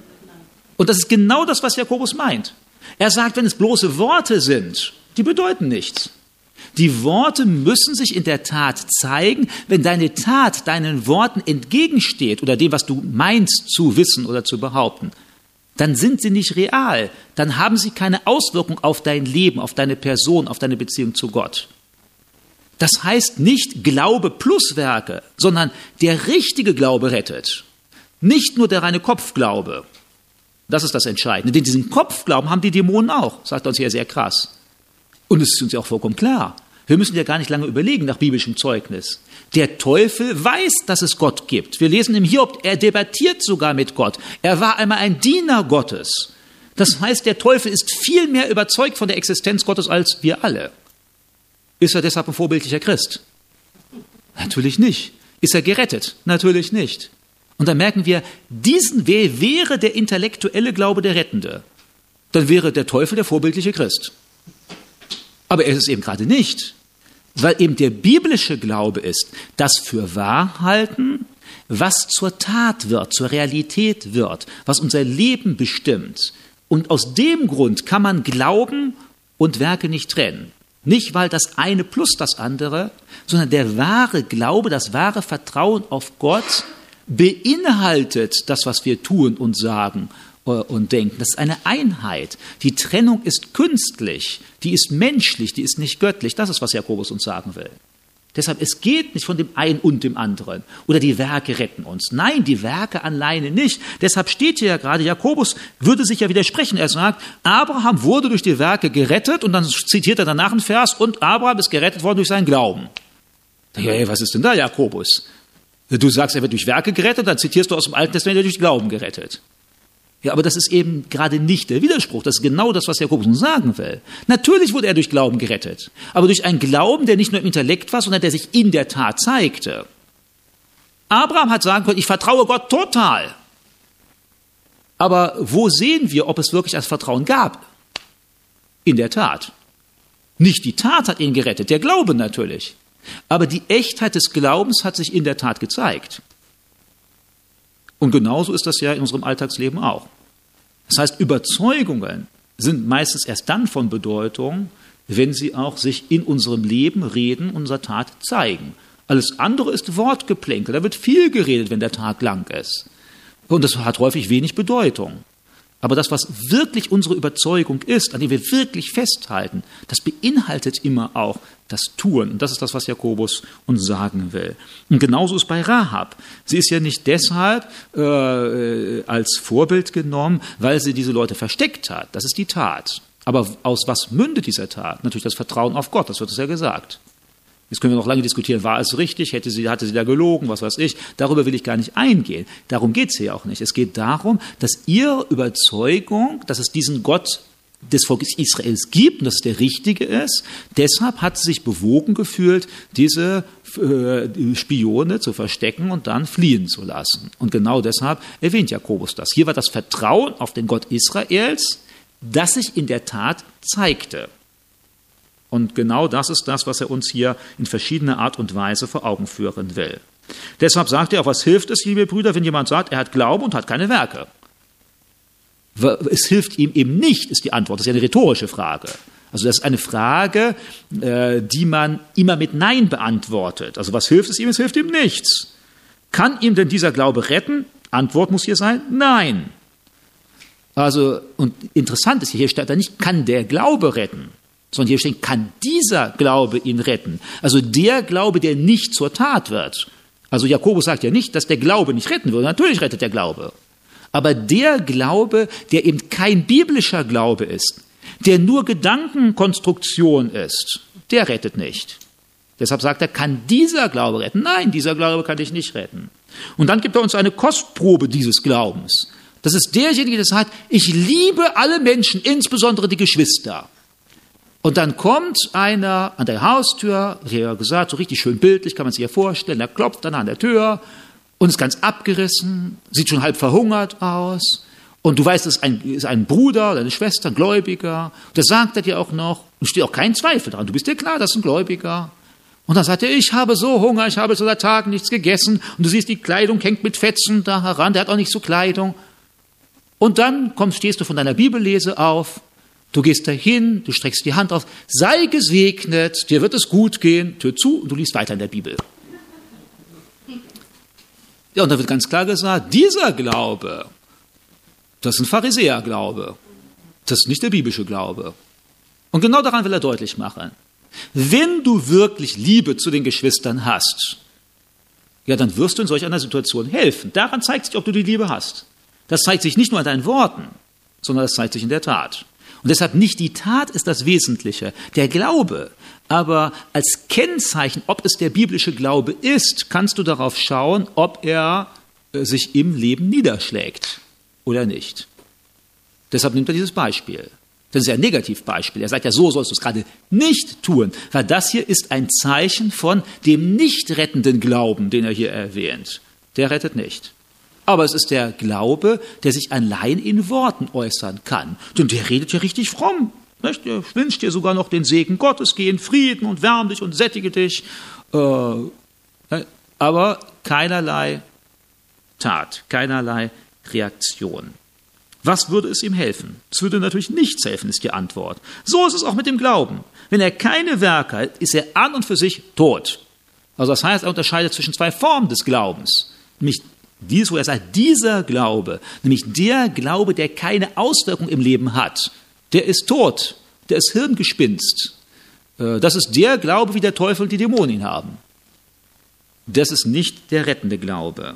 Speaker 1: Und das ist genau das, was Jakobus meint. Er sagt, wenn es bloße Worte sind, die bedeuten nichts. Die Worte müssen sich in der Tat zeigen, wenn deine Tat deinen Worten entgegensteht oder dem, was du meinst zu wissen oder zu behaupten. Dann sind sie nicht real. Dann haben sie keine Auswirkung auf dein Leben, auf deine Person, auf deine Beziehung zu Gott. Das heißt nicht Glaube plus Werke, sondern der richtige Glaube rettet. Nicht nur der reine Kopfglaube. Das ist das Entscheidende. Denn diesen Kopfglauben haben die Dämonen auch, sagt uns hier sehr krass. Und es ist uns ja auch vollkommen klar. Wir müssen ja gar nicht lange überlegen nach biblischem Zeugnis. Der Teufel weiß, dass es Gott gibt. Wir lesen im Hiob, er debattiert sogar mit Gott. Er war einmal ein Diener Gottes. Das heißt, der Teufel ist viel mehr überzeugt von der Existenz Gottes als wir alle. Ist er deshalb ein vorbildlicher Christ? Natürlich nicht. Ist er gerettet? Natürlich nicht. Und dann merken wir, wäre der intellektuelle Glaube der Rettende. Dann wäre der Teufel der vorbildliche Christ. Aber er ist es eben gerade nicht, weil eben der biblische Glaube ist, das für wahr halten, was zur Tat wird, zur Realität wird, was unser Leben bestimmt. Und aus dem Grund kann man Glauben und Werke nicht trennen. Nicht, weil das eine plus das andere, sondern der wahre Glaube, das wahre Vertrauen auf Gott beinhaltet das, was wir tun und sagen und denken. Das ist eine Einheit. Die Trennung ist künstlich, die ist menschlich, die ist nicht göttlich. Das ist, was Jakobus uns sagen will. Deshalb, es geht nicht von dem einen und dem anderen. Oder die Werke retten uns. Nein, die Werke alleine nicht. Deshalb steht hier ja gerade, Jakobus würde sich ja widersprechen. Er sagt, Abraham wurde durch die Werke gerettet, und dann zitiert er danach einen Vers, und Abraham ist gerettet worden durch seinen Glauben. Hey, was ist denn da, Jakobus? Du sagst, er wird durch Werke gerettet, dann zitierst du aus dem Alten Testament, er wird durch Glauben gerettet. Ja, aber das ist eben gerade nicht der Widerspruch. Das ist genau das, was Jakobus uns sagen will. Natürlich wurde er durch Glauben gerettet, aber durch einen Glauben, der nicht nur im Intellekt war, sondern der sich in der Tat zeigte. Abraham hat sagen können, ich vertraue Gott total. Aber wo sehen wir, ob es wirklich das Vertrauen gab? In der Tat. Nicht die Tat hat ihn gerettet, der Glaube natürlich. Aber die Echtheit des Glaubens hat sich in der Tat gezeigt. Und genauso ist das ja in unserem Alltagsleben auch. Das heißt, Überzeugungen sind meistens erst dann von Bedeutung, wenn sie auch sich in unserem Leben, Reden, unserer Tat zeigen. Alles andere ist Wortgeplänkel. Da wird viel geredet, wenn der Tag lang ist. Und das hat häufig wenig Bedeutung. Aber das, was wirklich unsere Überzeugung ist, an dem wir wirklich festhalten, das beinhaltet immer auch das Tun. Und das ist das, was Jakobus uns sagen will. Und genauso ist bei Rahab. Sie ist ja nicht deshalb als Vorbild genommen, weil sie diese Leute versteckt hat. Das ist die Tat. Aber aus was mündet diese Tat? Natürlich das Vertrauen auf Gott, das wird uns ja gesagt. Jetzt können wir noch lange diskutieren, war es richtig, hatte sie da gelogen, was weiß ich. Darüber will ich gar nicht eingehen. Darum geht es hier auch nicht. Es geht darum, dass ihre Überzeugung, dass es diesen Gott des Volkes Israels gibt und dass es der Richtige ist, deshalb hat sie sich bewogen gefühlt, diese Spione zu verstecken und dann fliehen zu lassen. Und genau deshalb erwähnt Jakobus das. Hier war das Vertrauen auf den Gott Israels, das sich in der Tat zeigte. Und genau das ist das, was er uns hier in verschiedener Art und Weise vor Augen führen will. Deshalb sagt er, was hilft es, liebe Brüder, wenn jemand sagt, er hat Glauben und hat keine Werke? Es hilft ihm eben nicht, ist die Antwort. Das ist ja eine rhetorische Frage. Also das ist eine Frage, die man immer mit Nein beantwortet. Also was hilft es ihm? Es hilft ihm nichts. Kann ihm denn dieser Glaube retten? Antwort muss hier sein, nein. Also, und interessant ist, hier steht da nicht, kann der Glaube retten? Sondern hier steht, kann dieser Glaube ihn retten? Also der Glaube, der nicht zur Tat wird. Also Jakobus sagt ja nicht, dass der Glaube nicht retten würde. Natürlich rettet der Glaube. Aber der Glaube, der eben kein biblischer Glaube ist, der nur Gedankenkonstruktion ist, der rettet nicht. Deshalb sagt er, kann dieser Glaube retten? Nein, dieser Glaube kann dich nicht retten. Und dann gibt er uns eine Kostprobe dieses Glaubens. Das ist derjenige, der sagt, ich liebe alle Menschen, insbesondere die Geschwister. Und dann kommt einer an der Haustür, wie ja gesagt, so richtig schön bildlich, kann man sich ja vorstellen, der klopft dann an der Tür und ist ganz abgerissen, sieht schon halb verhungert aus. Und du weißt, es ist ein Bruder oder eine Schwester, ein Gläubiger. Und das sagt er dir auch noch. Und steht auch kein Zweifel dran. Du bist dir klar, das ist ein Gläubiger. Und dann sagt er, ich habe so Hunger, ich habe so seit Tagen nichts gegessen. Und du siehst, die Kleidung hängt mit Fetzen da heran, der hat auch nicht so Kleidung. Und dann stehst du von deiner Bibellese auf, du gehst dahin, du streckst die Hand auf, sei gesegnet, dir wird es gut gehen, Tür zu und du liest weiter in der Bibel. Ja, und da wird ganz klar gesagt, dieser Glaube, das ist ein Pharisäerglaube, das ist nicht der biblische Glaube. Und genau daran will er deutlich machen. Wenn du wirklich Liebe zu den Geschwistern hast, ja, dann wirst du in solch einer Situation helfen. Daran zeigt sich, ob du die Liebe hast. Das zeigt sich nicht nur an deinen Worten, sondern das zeigt sich in der Tat. Und deshalb nicht die Tat ist das Wesentliche, der Glaube. Aber als Kennzeichen, ob es der biblische Glaube ist, kannst du darauf schauen, ob er sich im Leben niederschlägt oder nicht. Deshalb nimmt er dieses Beispiel. Das ist ja ein Negativbeispiel. Er sagt ja, so sollst du es gerade nicht tun, weil das hier ist ein Zeichen von dem nicht rettenden Glauben, den er hier erwähnt. Der rettet nicht. Aber es ist der Glaube, der sich allein in Worten äußern kann. Denn der redet ja richtig fromm. Nicht? Der wünscht dir sogar noch den Segen Gottes, geh in Frieden und wärm dich und sättige dich. Aber keinerlei Tat, keinerlei Reaktion. Was würde es ihm helfen? Es würde natürlich nichts helfen, ist die Antwort. So ist es auch mit dem Glauben. Wenn er keine Werke hat, ist er an und für sich tot. Also das heißt, er unterscheidet zwischen zwei Formen des Glaubens. Nämlich dieses, wo er sagt, dieser Glaube, nämlich der Glaube, der keine Auswirkung im Leben hat, der ist tot, der ist Hirngespinst. Das ist der Glaube, wie der Teufel und die Dämonen ihn haben. Das ist nicht der rettende Glaube.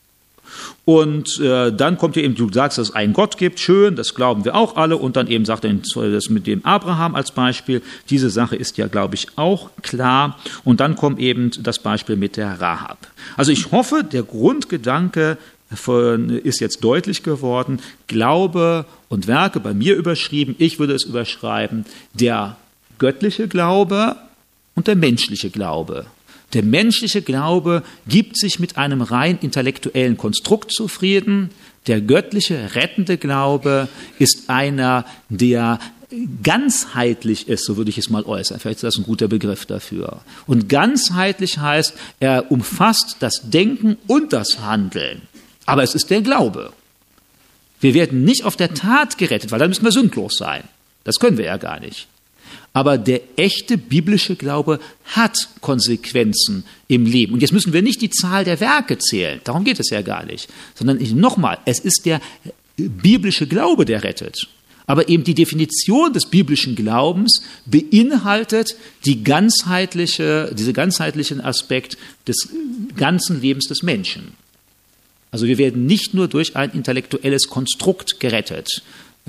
Speaker 1: Und dann kommt ja eben, du sagst, dass es einen Gott gibt, schön, das glauben wir auch alle. Und dann eben sagt er das mit dem Abraham als Beispiel. Diese Sache ist ja, glaube ich, auch klar. Und dann kommt eben das Beispiel mit der Rahab. Also ich hoffe, der Grundgedanke ist jetzt deutlich geworden. Glaube und Werke, bei mir überschrieben, ich würde es überschreiben, der göttliche Glaube und der menschliche Glaube. Der menschliche Glaube gibt sich mit einem rein intellektuellen Konstrukt zufrieden. Der göttliche, rettende Glaube ist einer, der ganzheitlich ist, so würde ich es mal äußern. Vielleicht ist das ein guter Begriff dafür. Und ganzheitlich heißt, er umfasst das Denken und das Handeln. Aber es ist der Glaube. Wir werden nicht auf der Tat gerettet, weil dann müssen wir sündlos sein. Das können wir ja gar nicht. Aber der echte biblische Glaube hat Konsequenzen im Leben. Und jetzt müssen wir nicht die Zahl der Werke zählen, darum geht es ja gar nicht, sondern nochmal, es ist der biblische Glaube, der rettet. Aber eben die Definition des biblischen Glaubens beinhaltet diesen ganzheitlichen Aspekt des ganzen Lebens des Menschen. Also wir werden nicht nur durch ein intellektuelles Konstrukt gerettet.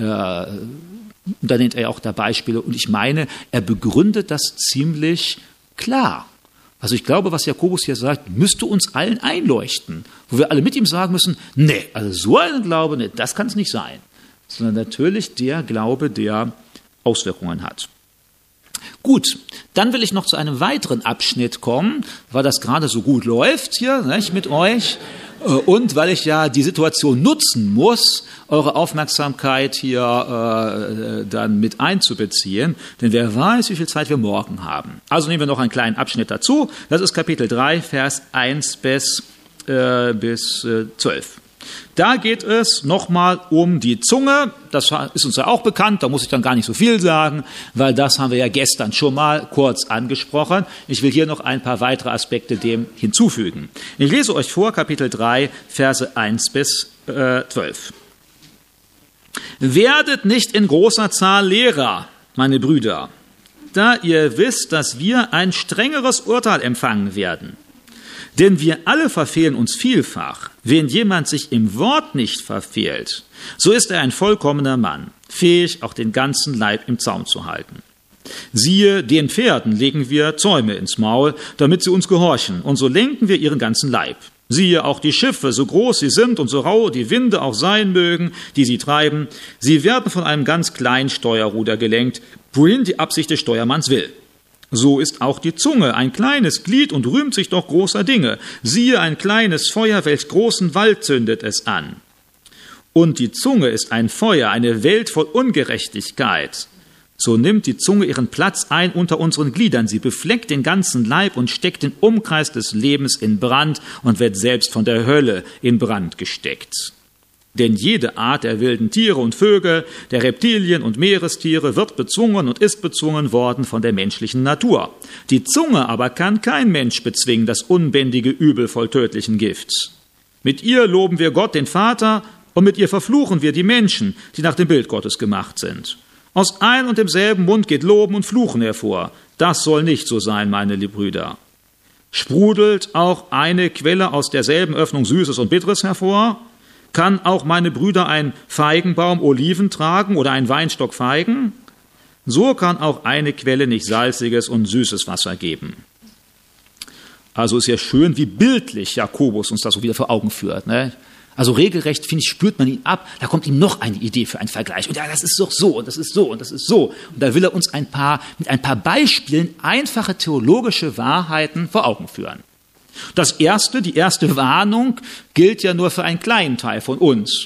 Speaker 1: Und da nennt er auch da Beispiele. Und ich meine, er begründet das ziemlich klar. Also ich glaube, was Jakobus hier sagt, müsste uns allen einleuchten. Wo wir alle mit ihm sagen müssen, nee, also so ein Glaube, nee, das kann es nicht sein. Sondern natürlich der Glaube, der Auswirkungen hat. Gut, dann will ich noch zu einem weiteren Abschnitt kommen, weil das gerade so gut läuft hier, nicht, mit euch. Und weil ich ja die Situation nutzen muss, eure Aufmerksamkeit hier dann mit einzubeziehen, denn wer weiß, wie viel Zeit wir morgen haben. Also nehmen wir noch einen kleinen Abschnitt dazu. Das ist Kapitel 3, Vers 1 bis 12. Da geht es nochmal um die Zunge. Das ist uns ja auch bekannt, da muss ich dann gar nicht so viel sagen, weil das haben wir ja gestern schon mal kurz angesprochen. Ich will hier noch ein paar weitere Aspekte dem hinzufügen. Ich lese euch vor, Kapitel 3, Verse 1 bis 12. Werdet nicht in großer Zahl Lehrer, meine Brüder, da ihr wisst, dass wir ein strengeres Urteil empfangen werden. Denn wir alle verfehlen uns vielfach. Wenn jemand sich im Wort nicht verfehlt, so ist er ein vollkommener Mann, fähig, auch den ganzen Leib im Zaum zu halten. Siehe, den Pferden legen wir Zäume ins Maul, damit sie uns gehorchen, und so lenken wir ihren ganzen Leib. Siehe auch die Schiffe, so groß sie sind und so rau die Winde auch sein mögen, die sie treiben, sie werden von einem ganz kleinen Steuerruder gelenkt, wohin die Absicht des Steuermanns will. So ist auch die Zunge ein kleines Glied und rühmt sich doch großer Dinge. Siehe ein kleines Feuer, welch großen Wald zündet es an. Und die Zunge ist ein Feuer, eine Welt voll Ungerechtigkeit. So nimmt die Zunge ihren Platz ein unter unseren Gliedern. Sie befleckt den ganzen Leib und steckt den Umkreis des Lebens in Brand und wird selbst von der Hölle in Brand gesteckt. Denn jede Art der wilden Tiere und Vögel, der Reptilien und Meerestiere wird bezwungen und ist bezwungen worden von der menschlichen Natur. Die Zunge aber kann kein Mensch bezwingen, das unbändige Übel voll tödlichen Gifts. Mit ihr loben wir Gott, den Vater, und mit ihr verfluchen wir die Menschen, die nach dem Bild Gottes gemacht sind. Aus ein und demselben Mund geht Loben und Fluchen hervor. Das soll nicht so sein, meine lieben Brüder. Sprudelt auch eine Quelle aus derselben Öffnung Süßes und Bitteres hervor? Kann auch meine Brüder ein Feigenbaum Oliven tragen oder ein Weinstock Feigen? So kann auch eine Quelle nicht salziges und süßes Wasser geben. Also ist ja schön, wie bildlich Jakobus uns das so wieder vor Augen führt, ne? Also regelrecht, finde ich, spürt man ihn ab, da kommt ihm noch eine Idee für einen Vergleich. Und ja, das ist doch so und das ist so und das ist so. Und da will er uns mit ein paar Beispielen einfache theologische Wahrheiten vor Augen führen. Die erste Warnung gilt ja nur für einen kleinen Teil von uns.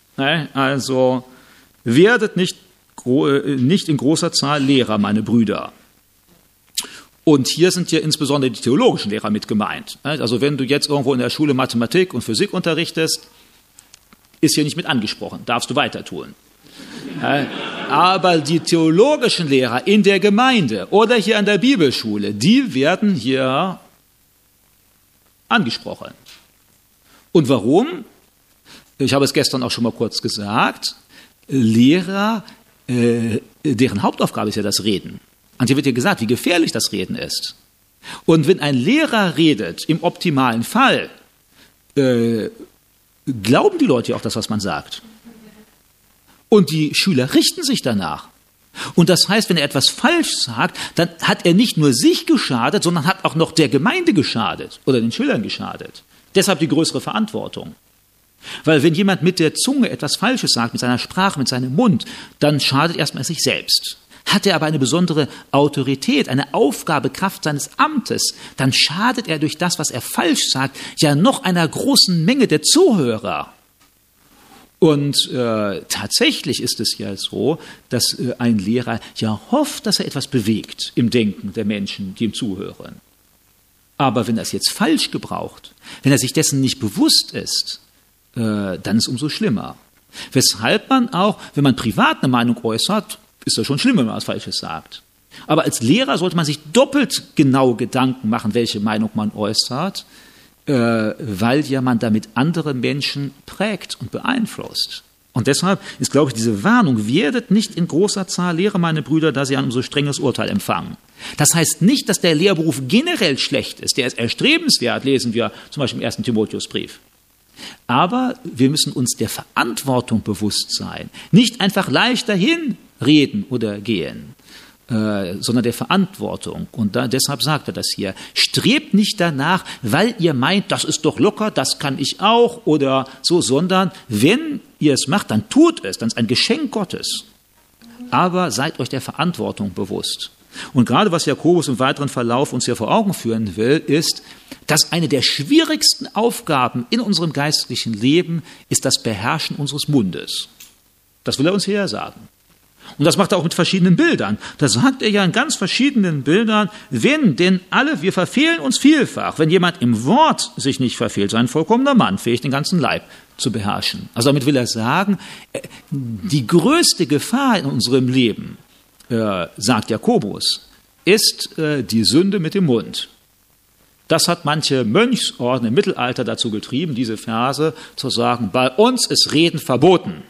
Speaker 1: Also werdet nicht in großer Zahl Lehrer, meine Brüder. Und hier sind ja insbesondere die theologischen Lehrer mit gemeint. Also wenn du jetzt irgendwo in der Schule Mathematik und Physik unterrichtest, ist hier nicht mit angesprochen, darfst du weiter tun. Aber die theologischen Lehrer in der Gemeinde oder hier an der Bibelschule, die werden hier angesprochen. Und warum? Ich habe es gestern auch schon mal kurz gesagt. Lehrer, deren Hauptaufgabe ist ja das Reden. Und hier wird ja gesagt, wie gefährlich das Reden ist. Und wenn ein Lehrer redet, im optimalen Fall, glauben die Leute ja auch das, was man sagt. Und die Schüler richten sich danach. Und das heißt, wenn er etwas falsch sagt, dann hat er nicht nur sich geschadet, sondern hat auch noch der Gemeinde geschadet oder den Schülern geschadet. Deshalb die größere Verantwortung. Weil wenn jemand mit der Zunge etwas Falsches sagt, mit seiner Sprache, mit seinem Mund, dann schadet erstmal sich selbst. Hat er aber eine besondere Autorität, eine Aufgabe, Kraft seines Amtes, dann schadet er durch das, was er falsch sagt, ja noch einer großen Menge der Zuhörer. Und tatsächlich ist es ja so, dass ein Lehrer ja hofft, dass er etwas bewegt im Denken der Menschen, die ihm zuhören. Aber wenn er es jetzt falsch gebraucht, wenn er sich dessen nicht bewusst ist, dann ist es umso schlimmer. Weshalb man auch, wenn man privat eine Meinung äußert, ist das schon schlimm, wenn man was Falsches sagt. Aber als Lehrer sollte man sich doppelt genau Gedanken machen, welche Meinung man äußert, weil ja man damit andere Menschen prägt und beeinflusst. Und deshalb ist, glaube ich, diese Warnung, werdet nicht in großer Zahl Lehrer, meine Brüder, da sie ein so strenges Urteil empfangen. Das heißt nicht, dass der Lehrberuf generell schlecht ist. Der ist erstrebenswert, lesen wir zum Beispiel im 1. Timotheusbrief. Aber wir müssen uns der Verantwortung bewusst sein. Nicht einfach leicht dahin reden oder gehen, sondern der Verantwortung. Und deshalb sagt er das hier. Strebt nicht danach, weil ihr meint, das ist doch locker, das kann ich auch oder so, sondern wenn ihr es macht, dann tut es, dann ist ein Geschenk Gottes. Aber seid euch der Verantwortung bewusst. Und gerade was Jakobus im weiteren Verlauf uns hier vor Augen führen will, ist, dass eine der schwierigsten Aufgaben in unserem geistlichen Leben ist das Beherrschen unseres Mundes. Das will er uns hier sagen. Und das macht er auch mit verschiedenen Bildern. Da sagt er ja in ganz verschiedenen Bildern, wir verfehlen uns vielfach. Wenn jemand im Wort sich nicht verfehlt, so ein vollkommener Mann, fähig den ganzen Leib zu beherrschen. Also damit will er sagen, die größte Gefahr in unserem Leben, sagt Jakobus, ist die Sünde mit dem Mund. Das hat manche Mönchsorden im Mittelalter dazu getrieben, diese Verse zu sagen, bei uns ist Reden verboten.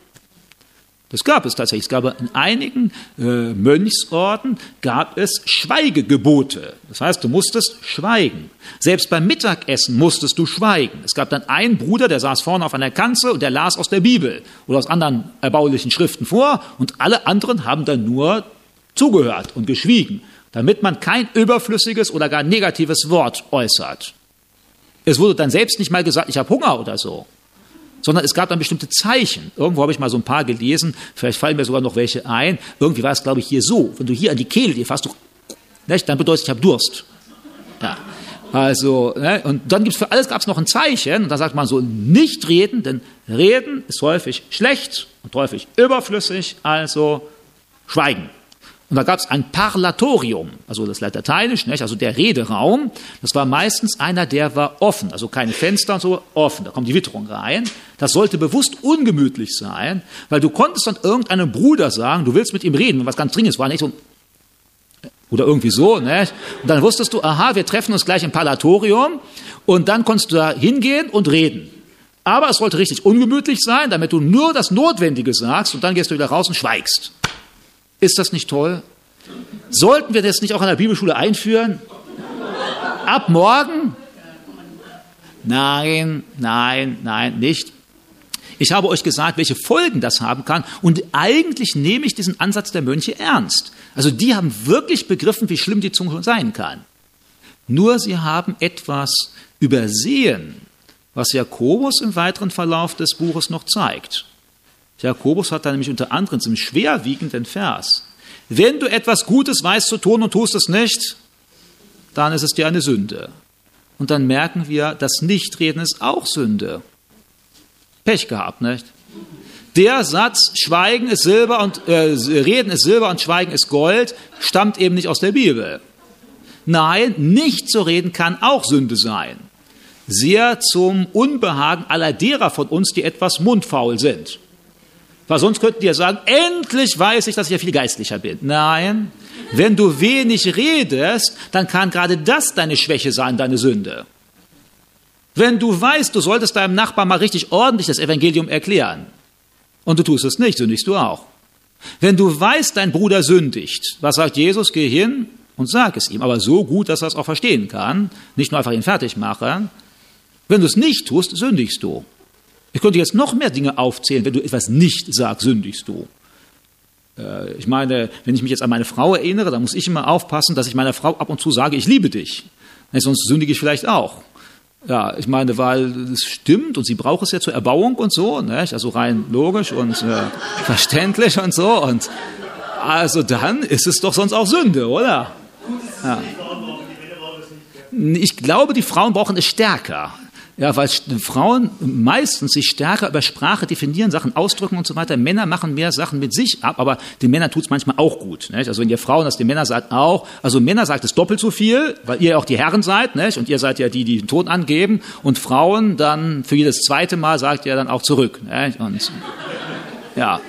Speaker 1: Das gab es tatsächlich. Es gab in einigen Mönchsorden gab es Schweigegebote. Das heißt, du musstest schweigen. Selbst beim Mittagessen musstest du schweigen. Es gab dann einen Bruder, der saß vorne auf einer Kanzel und der las aus der Bibel oder aus anderen erbaulichen Schriften vor und alle anderen haben dann nur zugehört und geschwiegen, damit man kein überflüssiges oder gar negatives Wort äußert. Es wurde dann selbst nicht mal gesagt, ich habe Hunger oder so, sondern es gab dann bestimmte Zeichen. Irgendwo habe ich mal so ein paar gelesen, vielleicht fallen mir sogar noch welche ein. Irgendwie war es, glaube ich, hier so, wenn du hier an die Kehle dir fasst, dann bedeutet, ich habe Durst. Ja. Also, ne? Und dann gibt's für alles noch ein Zeichen. Und da sagt man so, nicht reden, denn Reden ist häufig schlecht und häufig überflüssig, also schweigen. Und da gab es ein Parlatorium, also das Lateinisch, nicht? Also der Rederaum, das war meistens einer, der war offen, also keine Fenster und so, offen, da kommt die Witterung rein. Das sollte bewusst ungemütlich sein, weil du konntest dann irgendeinem Bruder sagen, du willst mit ihm reden, wenn was ganz Dringendes war, nicht so, oder irgendwie so, ne? Und dann wusstest du, aha, wir treffen uns gleich im Parlatorium und dann konntest du da hingehen und reden. Aber es sollte richtig ungemütlich sein, damit du nur das Notwendige sagst und dann gehst du wieder raus und schweigst. Ist das nicht toll? Sollten wir das nicht auch an der Bibelschule einführen? Ab morgen? Nein, nicht. Ich habe euch gesagt, welche Folgen das haben kann und eigentlich nehme ich diesen Ansatz der Mönche ernst. Also die haben wirklich begriffen, wie schlimm die Zunge sein kann. Nur sie haben etwas übersehen, was Jakobus im weiteren Verlauf des Buches noch zeigt. Jakobus hat da nämlich unter anderem einen schwerwiegenden Vers. Wenn du etwas Gutes weißt zu tun und tust es nicht, dann ist es dir eine Sünde. Und dann merken wir, das Nichtreden ist auch Sünde. Pech gehabt, nicht? Der Satz, Schweigen ist Silber und Reden ist Silber und Schweigen ist Gold, stammt eben nicht aus der Bibel. Nein, nicht zu reden kann auch Sünde sein. Sehr zum Unbehagen aller derer von uns, die etwas mundfaul sind. Weil sonst könnten die ja sagen, endlich weiß ich, dass ich ja viel geistlicher bin. Nein, wenn du wenig redest, dann kann gerade das deine Schwäche sein, deine Sünde. Wenn du weißt, du solltest deinem Nachbarn mal richtig ordentlich das Evangelium erklären und du tust es nicht, sündigst du auch. Wenn du weißt, dein Bruder sündigt, was sagt Jesus? Geh hin und sag es ihm, aber so gut, dass er es auch verstehen kann, nicht nur einfach ihn fertig machen. Wenn du es nicht tust, sündigst du. Ich könnte jetzt noch mehr Dinge aufzählen, wenn du etwas nicht sagst, sündigst du. Ich meine, wenn ich mich jetzt an meine Frau erinnere, dann muss ich immer aufpassen, dass ich meiner Frau ab und zu sage, ich liebe dich. Sonst sündige ich vielleicht auch. Ja, ich meine, weil es stimmt und sie braucht es ja zur Erbauung und so, nicht? Also rein logisch und verständlich und so. Und also dann ist es doch sonst auch Sünde, oder? Ja. Ich glaube, die Frauen brauchen es stärker. Ja, weil Frauen meistens sich stärker über Sprache definieren, Sachen ausdrücken und so weiter. Männer machen mehr Sachen mit sich ab, aber den Männern tut es manchmal auch gut. Nicht? Also wenn ihr Frauen das den Männern sagt, auch. Also Männer sagt es doppelt so viel, weil ihr auch die Herren seid, nicht? Und ihr seid ja die, die den Ton angeben. Und Frauen dann für jedes zweite Mal sagt ihr dann auch zurück. Nicht? Und ja.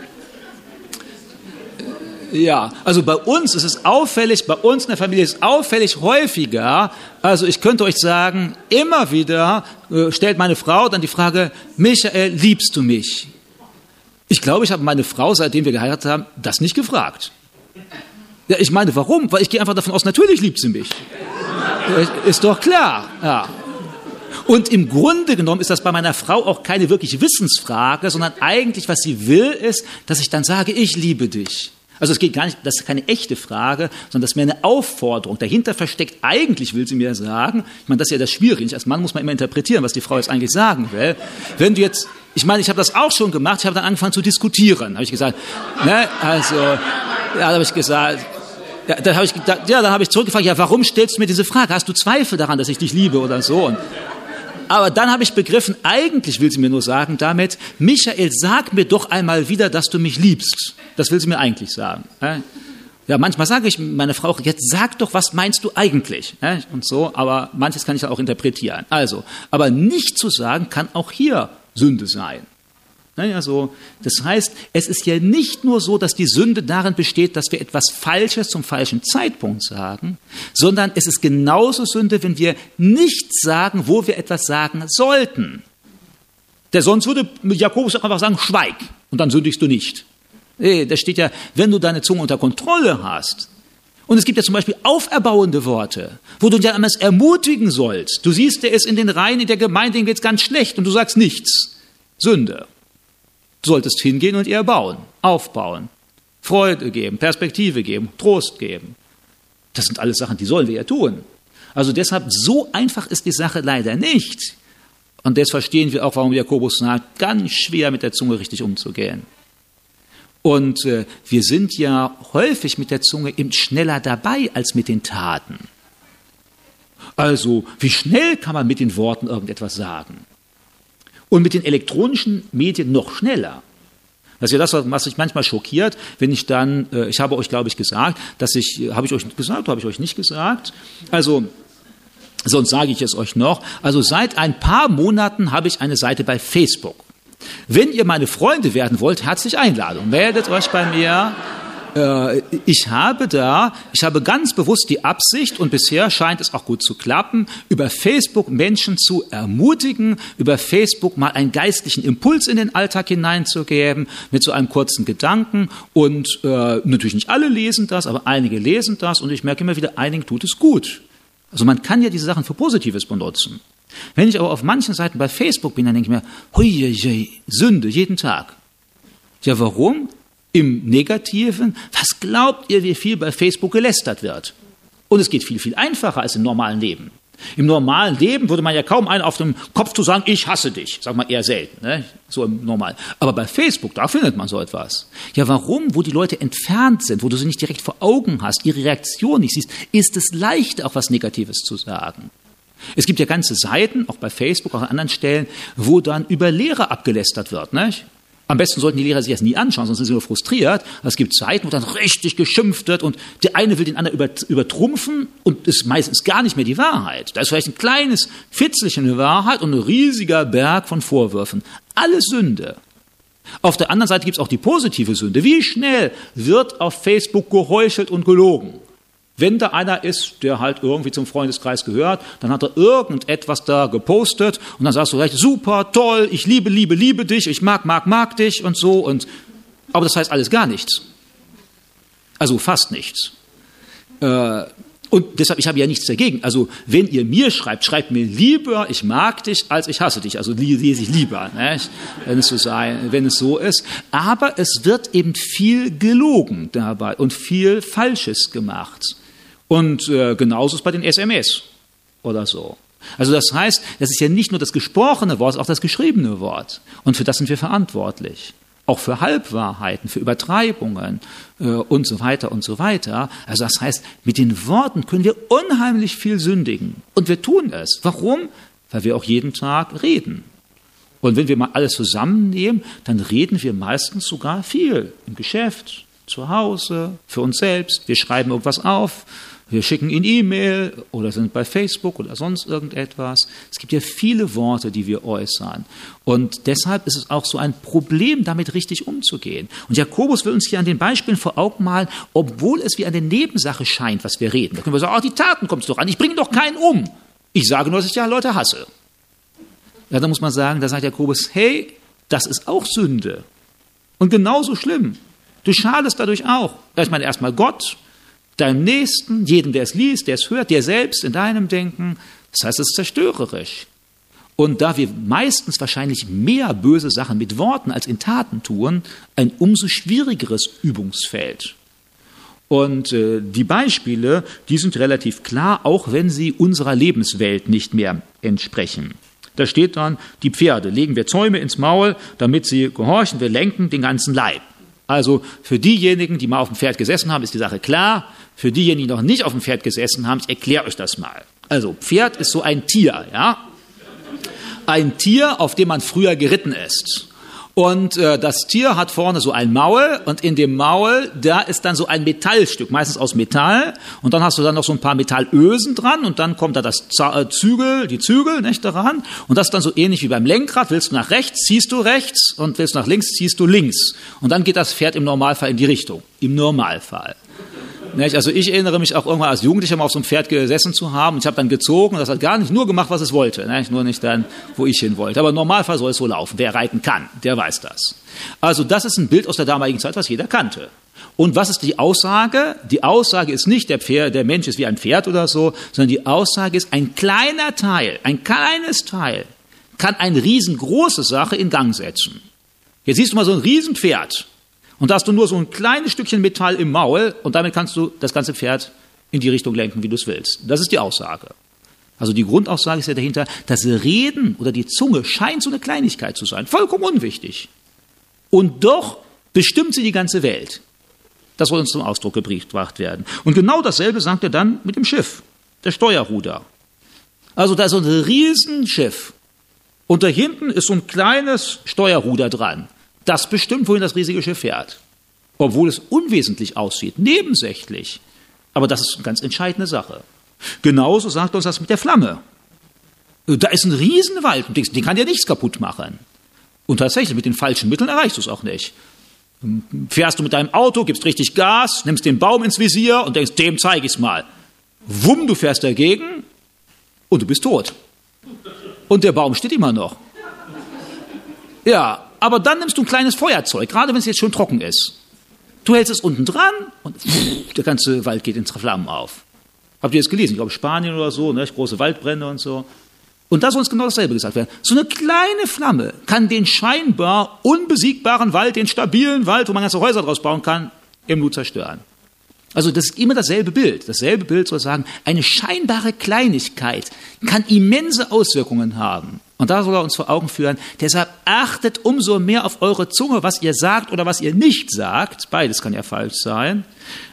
Speaker 1: Ja, also bei uns ist es auffällig, bei uns in der Familie ist es auffällig häufiger, also ich könnte euch sagen, immer wieder stellt meine Frau dann die Frage, Michael, liebst du mich? Ich glaube, ich habe meine Frau, seitdem wir geheiratet haben, das nicht gefragt. Ja, ich meine, warum? Weil ich gehe einfach davon aus, natürlich liebt sie mich. Ist doch klar, ja. Und im Grunde genommen ist das bei meiner Frau auch keine wirkliche Wissensfrage, sondern eigentlich, was sie will, ist, dass ich dann sage, ich liebe dich. Also es geht gar nicht, das ist keine echte Frage, sondern das ist mehr eine Aufforderung. Dahinter versteckt, eigentlich will sie mir sagen, ich meine, das ist ja das Schwierige, als Mann muss man immer interpretieren, was die Frau jetzt eigentlich sagen will. Wenn du jetzt, ich meine, ich habe das auch schon gemacht, ich habe dann angefangen zu diskutieren, habe ich gesagt, ne, also, ja, da habe ich gesagt, ja, dann habe ich zurückgefragt, ja, warum stellst du mir diese Frage? Hast du Zweifel daran, dass ich dich liebe oder so? Aber dann habe ich begriffen, eigentlich will sie mir nur sagen damit, Michael, sag mir doch einmal wieder, dass du mich liebst. Das will sie mir eigentlich sagen. Ja, manchmal sage ich meiner Frau, jetzt sag doch, was meinst du eigentlich? Und so, aber manches kann ich dann auch interpretieren. Also, aber nicht zu sagen, kann auch hier Sünde sein. Also, das heißt, es ist ja nicht nur so, dass die Sünde darin besteht, dass wir etwas Falsches zum falschen Zeitpunkt sagen, sondern es ist genauso Sünde, wenn wir nicht sagen, wo wir etwas sagen sollten. Denn sonst würde Jakobus auch einfach sagen, schweig, und dann sündigst du nicht. Nee, da steht ja, wenn du deine Zunge unter Kontrolle hast. Und es gibt ja zum Beispiel auferbauende Worte, wo du ja einmal ermutigen sollst. Du siehst, der ist in den Reihen in der Gemeinde, ihm geht's ganz schlecht und du sagst nichts. Sünde. Du solltest hingehen und ihr erbauen, aufbauen, Freude geben, Perspektive geben, Trost geben. Das sind alles Sachen, die sollen wir ja tun. Also deshalb, so einfach ist die Sache leider nicht. Und das verstehen wir auch, warum Jakobus sagt, ganz schwer mit der Zunge richtig umzugehen. Und wir sind ja häufig mit der Zunge eben schneller dabei als mit den Taten. Also, wie schnell kann man mit den Worten irgendetwas sagen? Und mit den elektronischen Medien noch schneller. Das ist ja das, was mich manchmal schockiert, wenn ich dann, ich habe euch, glaube ich, gesagt, habe ich euch gesagt oder habe ich euch nicht gesagt? Also, sonst sage ich es euch noch. Also seit ein paar Monaten habe ich eine Seite bei Facebook. Wenn ihr meine Freunde werden wollt, herzliche Einladung. Meldet euch bei mir. Ich habe ganz bewusst die Absicht, und bisher scheint es auch gut zu klappen, über Facebook Menschen zu ermutigen, über Facebook mal einen geistlichen Impuls in den Alltag hineinzugeben, mit so einem kurzen Gedanken. Und natürlich nicht alle lesen das, aber einige lesen das, und ich merke immer wieder, einigen tut es gut. Also man kann ja diese Sachen für Positives benutzen. Wenn ich aber auf manchen Seiten bei Facebook bin, dann denke ich mir, hui, Sünde, jeden Tag. Ja, warum? Im Negativen, was glaubt ihr, wie viel bei Facebook gelästert wird? Und es geht viel, viel einfacher als im normalen Leben. Im normalen Leben würde man ja kaum einen auf dem Kopf zu sagen, ich hasse dich. Sagt man eher selten, ne? So im Normalen. Aber bei Facebook, da findet man so etwas. Ja, warum? Wo die Leute entfernt sind, wo du sie nicht direkt vor Augen hast, ihre Reaktion nicht siehst, ist es leicht, auch was Negatives zu sagen. Es gibt ja ganze Seiten, auch bei Facebook, auch an anderen Stellen, wo dann über Lehrer abgelästert wird, nicht? Am besten sollten die Lehrer sich das nie anschauen, sonst sind sie nur frustriert. Es gibt Zeiten, wo dann richtig geschimpft wird und der eine will den anderen übertrumpfen und ist meistens gar nicht mehr die Wahrheit. Da ist vielleicht ein kleines Fitzelchen eine Wahrheit und ein riesiger Berg von Vorwürfen. Alles Sünde. Auf der anderen Seite gibt es auch die positive Sünde. Wie schnell wird auf Facebook geheuchelt und gelogen? Wenn da einer ist, der halt irgendwie zum Freundeskreis gehört, dann hat er irgendetwas da gepostet und dann sagst du recht, super, toll, ich liebe dich, ich mag dich und so. Aber das heißt alles gar nichts. Also fast nichts. Und deshalb, ich habe ja nichts dagegen. Also wenn ihr mir schreibt mir lieber, ich mag dich, als ich hasse dich. Also lese ich lieber, ne? wenn es so ist. Aber es wird eben viel gelogen dabei und viel Falsches gemacht. Und genauso ist es bei den SMS oder so. Also das heißt, das ist ja nicht nur das gesprochene Wort, es ist auch das geschriebene Wort. Und für das sind wir verantwortlich. Auch für Halbwahrheiten, für Übertreibungen und so weiter und so weiter. Also das heißt, mit den Worten können wir unheimlich viel sündigen. Und wir tun es. Warum? Weil wir auch jeden Tag reden. Und wenn wir mal alles zusammennehmen, dann reden wir meistens sogar viel. Im Geschäft, zu Hause, für uns selbst. Wir schreiben irgendwas auf. Wir schicken in E-Mail oder sind bei Facebook oder sonst irgendetwas. Es gibt ja viele Worte, die wir äußern. Und deshalb ist es auch so ein Problem, damit richtig umzugehen. Und Jakobus will uns hier an den Beispielen vor Augen malen, obwohl es wie eine Nebensache scheint, was wir reden. Da können wir sagen, die Taten kommt es doch an. Ich bringe doch keinen um. Ich sage nur, dass ich ja Leute hasse. Ja, da muss man sagen, da sagt Jakobus, hey, das ist auch Sünde. Und genauso schlimm. Du schadest dadurch auch. Ich meine, erstmal Gott, deinem Nächsten, jedem, der es liest, der es hört, dir selbst in deinem Denken. Das heißt, es ist zerstörerisch. Und da wir meistens wahrscheinlich mehr böse Sachen mit Worten als in Taten tun, ein umso schwierigeres Übungsfeld. Und die Beispiele, die sind relativ klar, auch wenn sie unserer Lebenswelt nicht mehr entsprechen. Da steht dann, die Pferde legen wir Zäume ins Maul, damit sie gehorchen, wir lenken den ganzen Leib. Also für diejenigen, die mal auf dem Pferd gesessen haben, ist die Sache klar. Für diejenigen, die noch nicht auf dem Pferd gesessen haben, ich erkläre euch das mal. Also Pferd ist so ein Tier, ja? Ein Tier, auf dem man früher geritten ist. Und das Tier hat vorne so ein Maul und in dem Maul, da ist dann so ein Metallstück, meistens aus Metall. Und dann hast du dann noch so ein paar Metallösen dran und dann kommt da die Zügel nicht daran. Und das ist dann so ähnlich wie beim Lenkrad. Willst du nach rechts, ziehst du rechts und willst du nach links, ziehst du links. Und dann geht das Pferd im Normalfall in die Richtung. Im Normalfall. Also ich erinnere mich auch irgendwann als Jugendlicher mal auf so einem Pferd gesessen zu haben. Ich habe dann gezogen und das hat gar nicht nur gemacht, was es wollte. Nur nicht dann, wo ich hin wollte. Aber im Normalfall soll es so laufen. Wer reiten kann, der weiß das. Also das ist ein Bild aus der damaligen Zeit, was jeder kannte. Und was ist die Aussage? Die Aussage ist nicht, der Mensch ist wie ein Pferd oder so, sondern die Aussage ist, ein kleiner Teil, ein kleines Teil kann eine riesengroße Sache in Gang setzen. Jetzt siehst du mal so ein Riesenpferd. Und da hast du nur so ein kleines Stückchen Metall im Maul und damit kannst du das ganze Pferd in die Richtung lenken, wie du es willst. Das ist die Aussage. Also die Grundaussage ist ja dahinter, das Reden oder die Zunge scheint so eine Kleinigkeit zu sein, vollkommen unwichtig. Und doch bestimmt sie die ganze Welt. Das soll uns zum Ausdruck gebracht werden. Und genau dasselbe sagt er dann mit dem Schiff, der Steuerruder. Also da ist so ein Riesenschiff und da hinten ist so ein kleines Steuerruder dran. Das bestimmt, wohin das riesige Schiff fährt. Obwohl es unwesentlich aussieht, nebensächlich. Aber das ist eine ganz entscheidende Sache. Genauso sagt uns das mit der Flamme. Da ist ein Riesenwald, den kann dir nichts kaputt machen. Und tatsächlich, mit den falschen Mitteln erreichst du es auch nicht. Fährst du mit deinem Auto, gibst richtig Gas, nimmst den Baum ins Visier und denkst, dem zeige ich's mal. Wumm, du fährst dagegen und du bist tot. Und der Baum steht immer noch. Ja, aber dann nimmst du ein kleines Feuerzeug, gerade wenn es jetzt schon trocken ist. Du hältst es unten dran und der ganze Wald geht in Flammen auf. Habt ihr das gelesen? Ich glaube Spanien oder so, ne? Große Waldbrände und so. Und da soll uns genau dasselbe gesagt werden. So eine kleine Flamme kann den scheinbar unbesiegbaren Wald, den stabilen Wald, wo man ganze Häuser draus bauen kann, im Nu zerstören. Also das ist immer dasselbe Bild. Dasselbe Bild soll sagen, eine scheinbare Kleinigkeit kann immense Auswirkungen haben. Und da soll er uns vor Augen führen, deshalb achtet umso mehr auf eure Zunge, was ihr sagt oder was ihr nicht sagt. Beides kann ja falsch sein.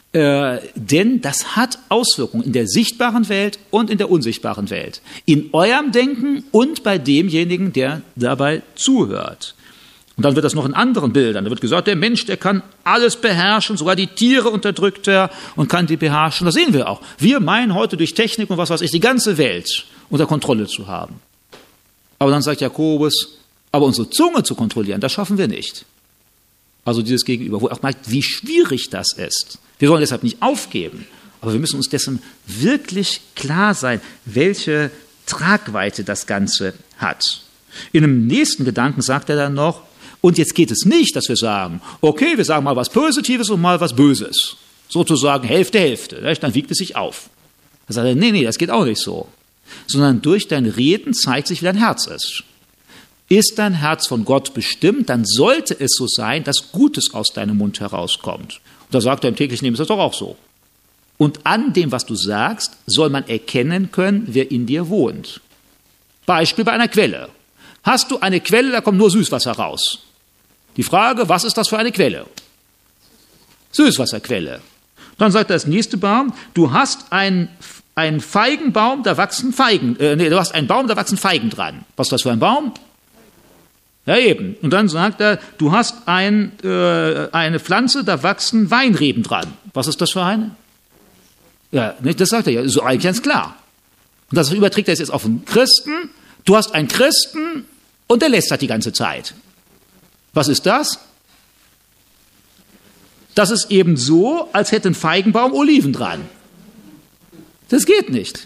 Speaker 1: Denn das hat Auswirkungen in der sichtbaren Welt und in der unsichtbaren Welt. In eurem Denken und bei demjenigen, der dabei zuhört. Und dann wird das noch in anderen Bildern. Da wird gesagt, der Mensch, der kann alles beherrschen, sogar die Tiere unterdrückt er und kann die beherrschen. Das sehen wir auch. Wir meinen heute durch Technik und was weiß ich, die ganze Welt unter Kontrolle zu haben. Aber dann sagt Jakobus, aber unsere Zunge zu kontrollieren, das schaffen wir nicht. Also dieses Gegenüber, wo er auch merkt, wie schwierig das ist. Wir sollen deshalb nicht aufgeben, aber wir müssen uns dessen wirklich klar sein, welche Tragweite das Ganze hat. In einem nächsten Gedanken sagt er dann noch, und jetzt geht es nicht, dass wir sagen, okay, wir sagen mal was Positives und mal was Böses. Sozusagen Hälfte, Hälfte. Dann wiegt es sich auf. Er sagt, nee, das geht auch nicht so. Sondern durch dein Reden zeigt sich, wie dein Herz ist. Ist dein Herz von Gott bestimmt, dann sollte es so sein, dass Gutes aus deinem Mund herauskommt. Und da sagt er, im täglichen Leben ist das doch auch so. Und an dem, was du sagst, soll man erkennen können, wer in dir wohnt. Beispiel bei einer Quelle. Hast du eine Quelle, da kommt nur Süßwasser raus. Die Frage, was ist das für eine Quelle? Süßwasserquelle. Dann sagt das nächste Baum, du hast einen Feigenbaum, da wachsen Feigen, du hast einen Baum, da wachsen Feigen dran. Was ist das für ein Baum? Ja, eben. Und dann sagt er, du hast eine Pflanze, da wachsen Weinreben dran. Was ist das für eine? Ja, das sagt er ja, so eigentlich ganz klar. Und das überträgt er jetzt auf einen Christen. Du hast einen Christen und der lästert die ganze Zeit. Was ist das? Das ist eben so, als hätte ein Feigenbaum Oliven dran. Das geht nicht.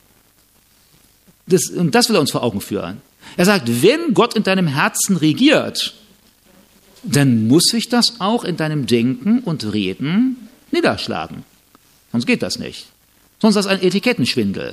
Speaker 1: Und das will er uns vor Augen führen. Er sagt, wenn Gott in deinem Herzen regiert, dann muss sich das auch in deinem Denken und Reden niederschlagen. Sonst geht das nicht. Sonst ist das ein Etikettenschwindel.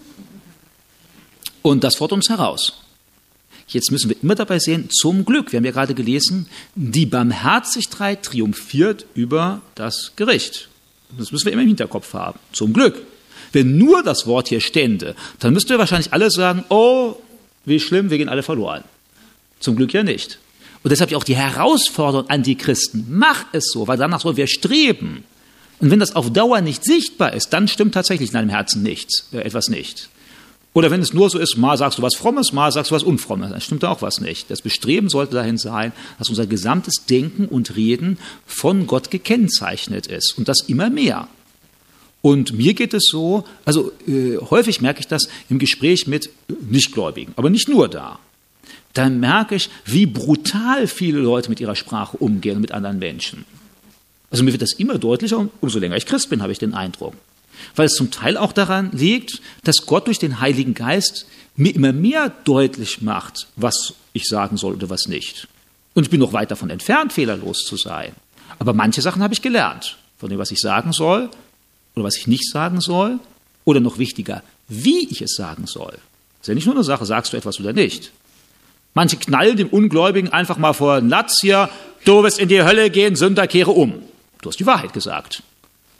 Speaker 1: Und das fordert uns heraus. Jetzt müssen wir immer dabei sehen, zum Glück, wir haben ja gerade gelesen, die Barmherzigkeit triumphiert über das Gericht. Das müssen wir immer im Hinterkopf haben. Zum Glück. Wenn nur das Wort hier stände, dann müssten wir wahrscheinlich alle sagen, oh, wie schlimm, wir gehen alle verloren. Zum Glück ja nicht. Und deshalb ja auch die Herausforderung an die Christen, mach es so, weil danach sollen wir streben. Und wenn das auf Dauer nicht sichtbar ist, dann stimmt tatsächlich in deinem Herzen etwas nicht. Oder wenn es nur so ist, mal sagst du was Frommes, mal sagst du was Unfrommes, dann stimmt da auch was nicht. Das Bestreben sollte dahin sein, dass unser gesamtes Denken und Reden von Gott gekennzeichnet ist. Und das immer mehr. Und mir geht es so, also häufig merke ich das im Gespräch mit Nichtgläubigen, aber nicht nur da. Dann merke ich, wie brutal viele Leute mit ihrer Sprache umgehen und mit anderen Menschen. Also mir wird das immer deutlicher, und umso länger ich Christ bin, habe ich den Eindruck. Weil es zum Teil auch daran liegt, dass Gott durch den Heiligen Geist mir immer mehr deutlich macht, was ich sagen soll oder was nicht. Und ich bin noch weit davon entfernt, fehlerlos zu sein. Aber manche Sachen habe ich gelernt, von dem, was ich sagen soll oder was ich nicht sagen soll. Oder noch wichtiger, wie ich es sagen soll. Das ist ja nicht nur eine Sache, sagst du etwas oder nicht. Manche knallen dem Ungläubigen einfach mal vor den Latz hier, du wirst in die Hölle gehen, Sünder, kehre um. Du hast die Wahrheit gesagt.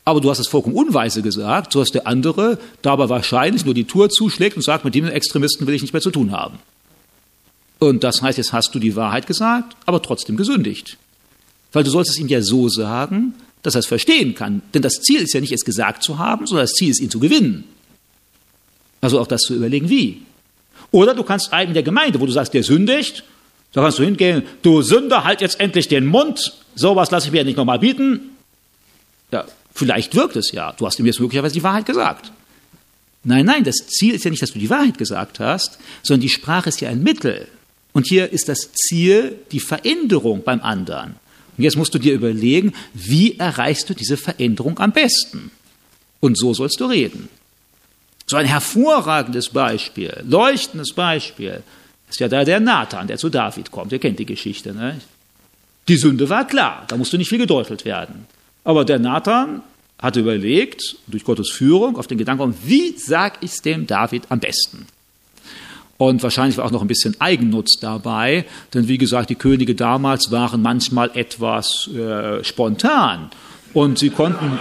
Speaker 1: aber du hast es vollkommen unweise gesagt, sodass der andere dabei wahrscheinlich nur die Tour zuschlägt und sagt, mit dem Extremisten will ich nichts mehr zu tun haben. Und das heißt, jetzt hast du die Wahrheit gesagt, aber trotzdem gesündigt. Weil du sollst es ihm ja so sagen, dass er es verstehen kann. Denn das Ziel ist ja nicht, es gesagt zu haben, sondern das Ziel ist, ihn zu gewinnen. Also auch das zu überlegen, wie. Oder du kannst einem der Gemeinde, wo du sagst, der sündigt, da kannst du hingehen, du Sünder, halt jetzt endlich den Mund, sowas lasse ich mir ja nicht nochmal bieten. Ja, vielleicht wirkt es ja, du hast ihm jetzt möglicherweise die Wahrheit gesagt. Nein, das Ziel ist ja nicht, dass du die Wahrheit gesagt hast, sondern die Sprache ist ja ein Mittel. Und hier ist das Ziel die Veränderung beim anderen. Und jetzt musst du dir überlegen, wie erreichst du diese Veränderung am besten? Und so sollst du reden. So ein hervorragendes Beispiel, leuchtendes Beispiel, ist ja da der Nathan, der zu David kommt. Ihr kennt die Geschichte, ne? Die Sünde war klar, da musste nicht viel gedeutelt werden. Aber der Nathan hatte überlegt, durch Gottes Führung, auf den Gedanken, wie sage ich es dem David am besten? Und wahrscheinlich war auch noch ein bisschen Eigennutz dabei, denn wie gesagt, die Könige damals waren manchmal etwas spontan. Und sie konnten,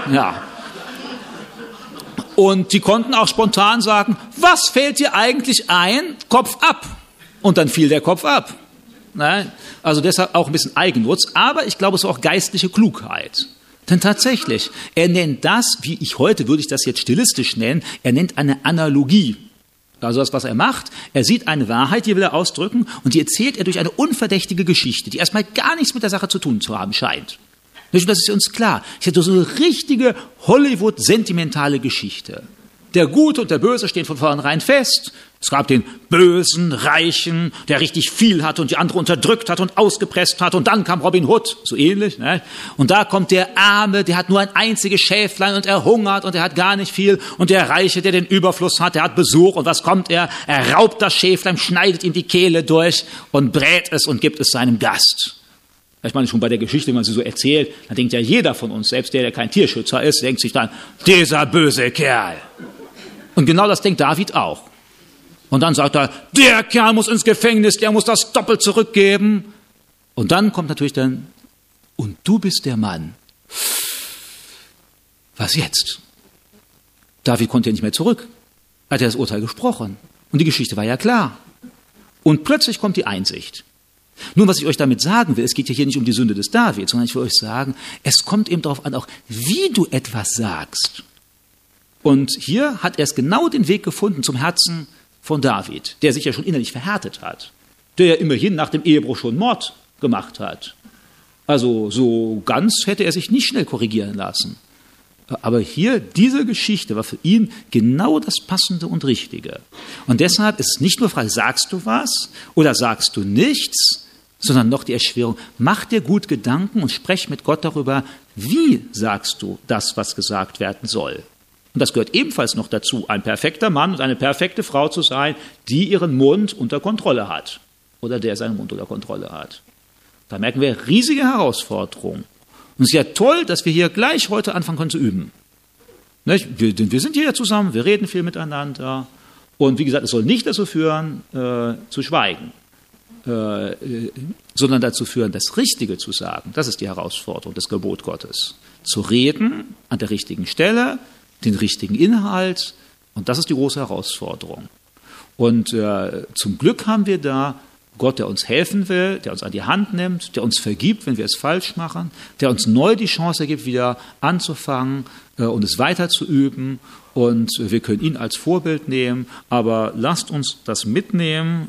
Speaker 1: und die konnten auch spontan sagen, was fällt dir eigentlich ein? Kopf ab. Und dann fiel der Kopf ab. Nein? Also deshalb auch ein bisschen Eigennutz, aber ich glaube, es ist auch geistliche Klugheit. Denn tatsächlich, er nennt das, wie ich heute würde ich das jetzt stilistisch nennen, er nennt eine Analogie. Also das, was er macht, er sieht eine Wahrheit, die will er ausdrücken und die erzählt er durch eine unverdächtige Geschichte, die erstmal gar nichts mit der Sache zu tun zu haben scheint. Und das ist uns klar. Ich hätte so eine richtige Hollywood-sentimentale Geschichte. Der Gute und der Böse stehen von vornherein fest. Es gab den bösen Reichen, der richtig viel hatte und die andere unterdrückt hat und ausgepresst hat. Und dann kam Robin Hood, so ähnlich. Ne? Und da kommt der Arme, der hat nur ein einziges Schäflein und er hungert und er hat gar nicht viel. Und der Reiche, der den Überfluss hat, der hat Besuch. Und was kommt er? Er raubt das Schäflein, schneidet ihm die Kehle durch und brät es und gibt es seinem Gast. Ich meine, schon bei der Geschichte, wenn man sie so erzählt, dann denkt ja jeder von uns, selbst der kein Tierschützer ist, denkt sich dann, dieser böse Kerl. Und genau das denkt David auch. Und dann sagt er, der Kerl muss ins Gefängnis, der muss das doppelt zurückgeben. Und dann kommt natürlich dann, und du bist der Mann. Was jetzt? David konnte ja nicht mehr zurück. Er hat ja das Urteil gesprochen. Und die Geschichte war ja klar. Und plötzlich kommt die Einsicht. Nun, was ich euch damit sagen will, es geht ja hier nicht um die Sünde des David, sondern ich will euch sagen, es kommt eben darauf an, auch wie du etwas sagst. Und hier hat er es genau den Weg gefunden zum Herzen von David, der sich ja schon innerlich verhärtet hat, der ja immerhin nach dem Ehebruch schon Mord gemacht hat. Also so ganz hätte er sich nicht schnell korrigieren lassen. Aber hier, diese Geschichte war für ihn genau das Passende und Richtige. Und deshalb ist es nicht nur Frage, sagst du was oder sagst du nichts, sondern noch die Erschwerung, mach dir gut Gedanken und sprech mit Gott darüber, wie sagst du das, was gesagt werden soll. Und das gehört ebenfalls noch dazu, ein perfekter Mann und eine perfekte Frau zu sein, die ihren Mund unter Kontrolle hat oder der seinen Mund unter Kontrolle hat. Da merken wir riesige Herausforderungen. Und es ist ja toll, dass wir hier gleich heute anfangen können zu üben. Wir sind hier zusammen, wir reden viel miteinander. Und wie gesagt, es soll nicht dazu führen, zu schweigen, sondern dazu führen, das Richtige zu sagen. Das ist die Herausforderung, das Gebot Gottes. Zu reden an der richtigen Stelle, den richtigen Inhalt. Und das ist die große Herausforderung. Und zum Glück haben wir da Gott, der uns helfen will, der uns an die Hand nimmt, der uns vergibt, wenn wir es falsch machen, der uns neu die Chance gibt, wieder anzufangen und es weiter zu üben. Und wir können ihn als Vorbild nehmen, aber lasst uns das mitnehmen.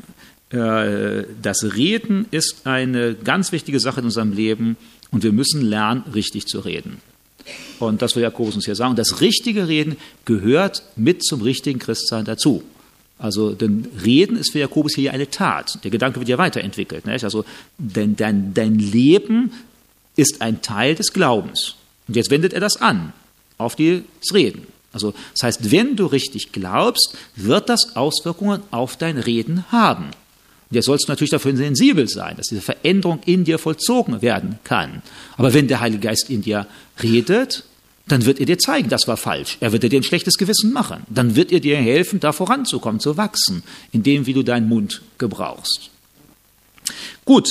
Speaker 1: Das Reden ist eine ganz wichtige Sache in unserem Leben und wir müssen lernen, richtig zu reden. Und das will Jakobus uns hier sagen. Und das richtige Reden gehört mit zum richtigen Christsein dazu. Also, denn Reden ist für Jakobus hier eine Tat. Der Gedanke wird ja weiterentwickelt. Nicht? Also, denn dein Leben ist ein Teil des Glaubens. Und jetzt wendet er das an, auf das Reden. Also, das heißt, wenn du richtig glaubst, wird das Auswirkungen auf dein Reden haben. Und jetzt sollst du natürlich dafür sensibel sein, dass diese Veränderung in dir vollzogen werden kann. Aber wenn der Heilige Geist in dir redet, dann wird er dir zeigen, das war falsch. Er wird dir ein schlechtes Gewissen machen. Dann wird er dir helfen, da voranzukommen, zu wachsen, in dem, wie du deinen Mund gebrauchst. Gut,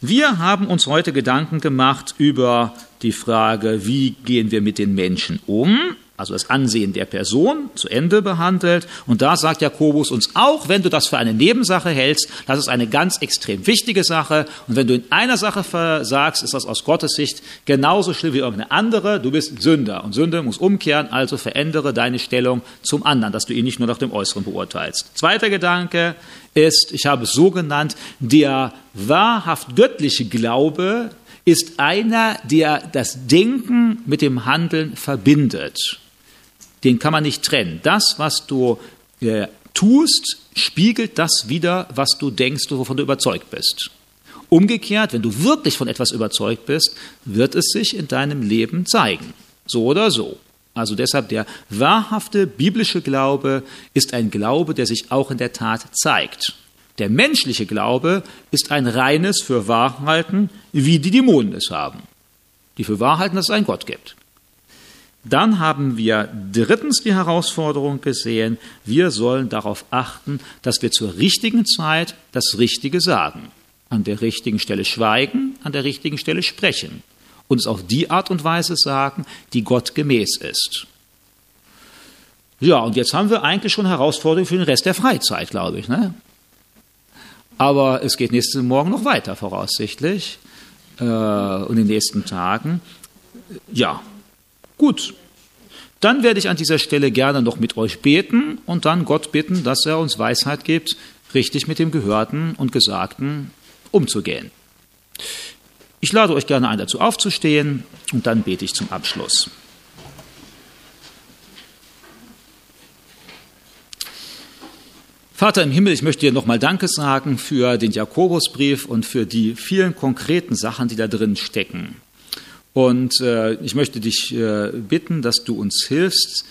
Speaker 1: Wir haben uns heute Gedanken gemacht über die Frage, wie gehen wir mit den Menschen um, also das Ansehen der Person zu Ende behandelt. Und da sagt Jakobus uns, auch wenn du das für eine Nebensache hältst, das ist eine ganz extrem wichtige Sache. Und wenn du in einer Sache versagst, ist das aus Gottes Sicht genauso schlimm wie irgendeine andere. Du bist Sünder und Sünde muss umkehren, also verändere deine Stellung zum anderen, dass du ihn nicht nur nach dem Äußeren beurteilst. Zweiter Gedanke ist, ich habe es so genannt, der wahrhaft göttliche Glaube ist einer, der das Denken mit dem Handeln verbindet. Den kann man nicht trennen. Das, was du tust, spiegelt das wider, was du denkst und wovon du überzeugt bist. Umgekehrt, wenn du wirklich von etwas überzeugt bist, wird es sich in deinem Leben zeigen. So oder so. Also deshalb der wahrhafte biblische Glaube ist ein Glaube, der sich auch in der Tat zeigt. Der menschliche Glaube ist ein reines Fürwahrhalten, wie die Dämonen es haben, die für wahr halten, dass es einen Gott gibt. Dann haben wir drittens die Herausforderung gesehen, wir sollen darauf achten, dass wir zur richtigen Zeit das Richtige sagen, an der richtigen Stelle schweigen, an der richtigen Stelle sprechen und es auf die Art und Weise sagen, die Gott gemäß ist. Ja, und jetzt haben wir eigentlich schon Herausforderungen für den Rest der Freizeit, glaube ich, ne? Aber es geht nächsten Morgen noch weiter, voraussichtlich, und in den nächsten Tagen. Ja, gut. Dann werde ich an dieser Stelle gerne noch mit euch beten und dann Gott bitten, dass er uns Weisheit gibt, richtig mit dem Gehörten und Gesagten umzugehen. Ich lade euch gerne ein, dazu aufzustehen und dann bete ich zum Abschluss. Vater im Himmel, ich möchte dir nochmal Danke sagen für den Jakobusbrief und für die vielen konkreten Sachen, die da drin stecken. Und ich möchte dich bitten, dass du uns hilfst,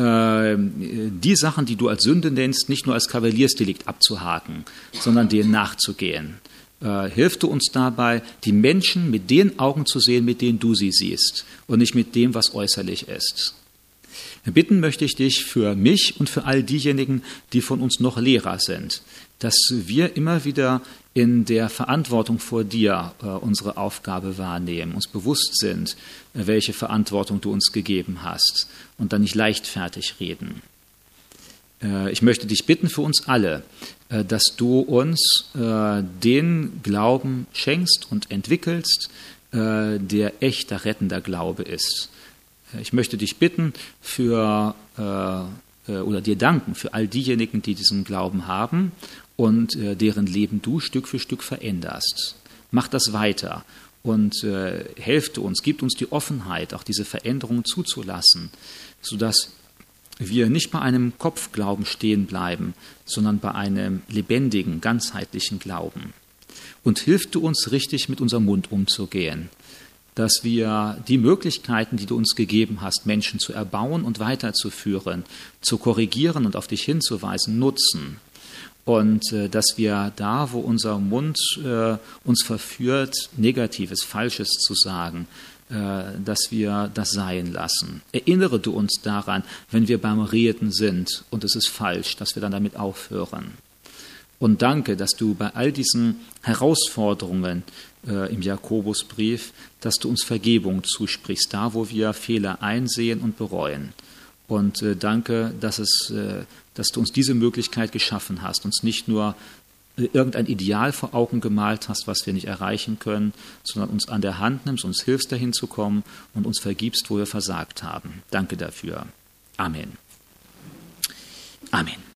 Speaker 1: die Sachen, die du als Sünde nennst, nicht nur als Kavaliersdelikt abzuhaken, sondern denen nachzugehen. Hilf du uns dabei, die Menschen mit den Augen zu sehen, mit denen du sie siehst und nicht mit dem, was äußerlich ist. Bitten möchte ich dich für mich und für all diejenigen, die von uns noch Lehrer sind, dass wir immer wieder in der Verantwortung vor dir unsere Aufgabe wahrnehmen, uns bewusst sind, welche Verantwortung du uns gegeben hast und dann nicht leichtfertig reden. Ich möchte dich bitten für uns alle, dass du uns den Glauben schenkst und entwickelst, der echter rettender Glaube ist. Ich möchte dich bitten oder dir danken für all diejenigen, die diesen Glauben haben und deren Leben du Stück für Stück veränderst. Mach das weiter und helft uns, gib uns die Offenheit, auch diese Veränderung zuzulassen, sodass wir nicht bei einem Kopfglauben stehen bleiben, sondern bei einem lebendigen, ganzheitlichen Glauben. Und hilf du uns richtig mit unserem Mund umzugehen, dass wir die Möglichkeiten, die du uns gegeben hast, Menschen zu erbauen und weiterzuführen, zu korrigieren und auf dich hinzuweisen, nutzen. Und dass wir da, wo unser Mund uns verführt, Negatives, Falsches zu sagen, dass wir das sein lassen. Erinnere du uns daran, wenn wir beim Reden sind und es ist falsch, dass wir dann damit aufhören. Und danke, dass du bei all diesen Herausforderungen im Jakobusbrief, dass du uns Vergebung zusprichst, da wo wir Fehler einsehen und bereuen. Und danke, dass du uns diese Möglichkeit geschaffen hast, uns nicht nur irgendein Ideal vor Augen gemalt hast, was wir nicht erreichen können, sondern uns an der Hand nimmst, uns hilfst, dahin zu kommen und uns vergibst, wo wir versagt haben. Danke dafür. Amen. Amen.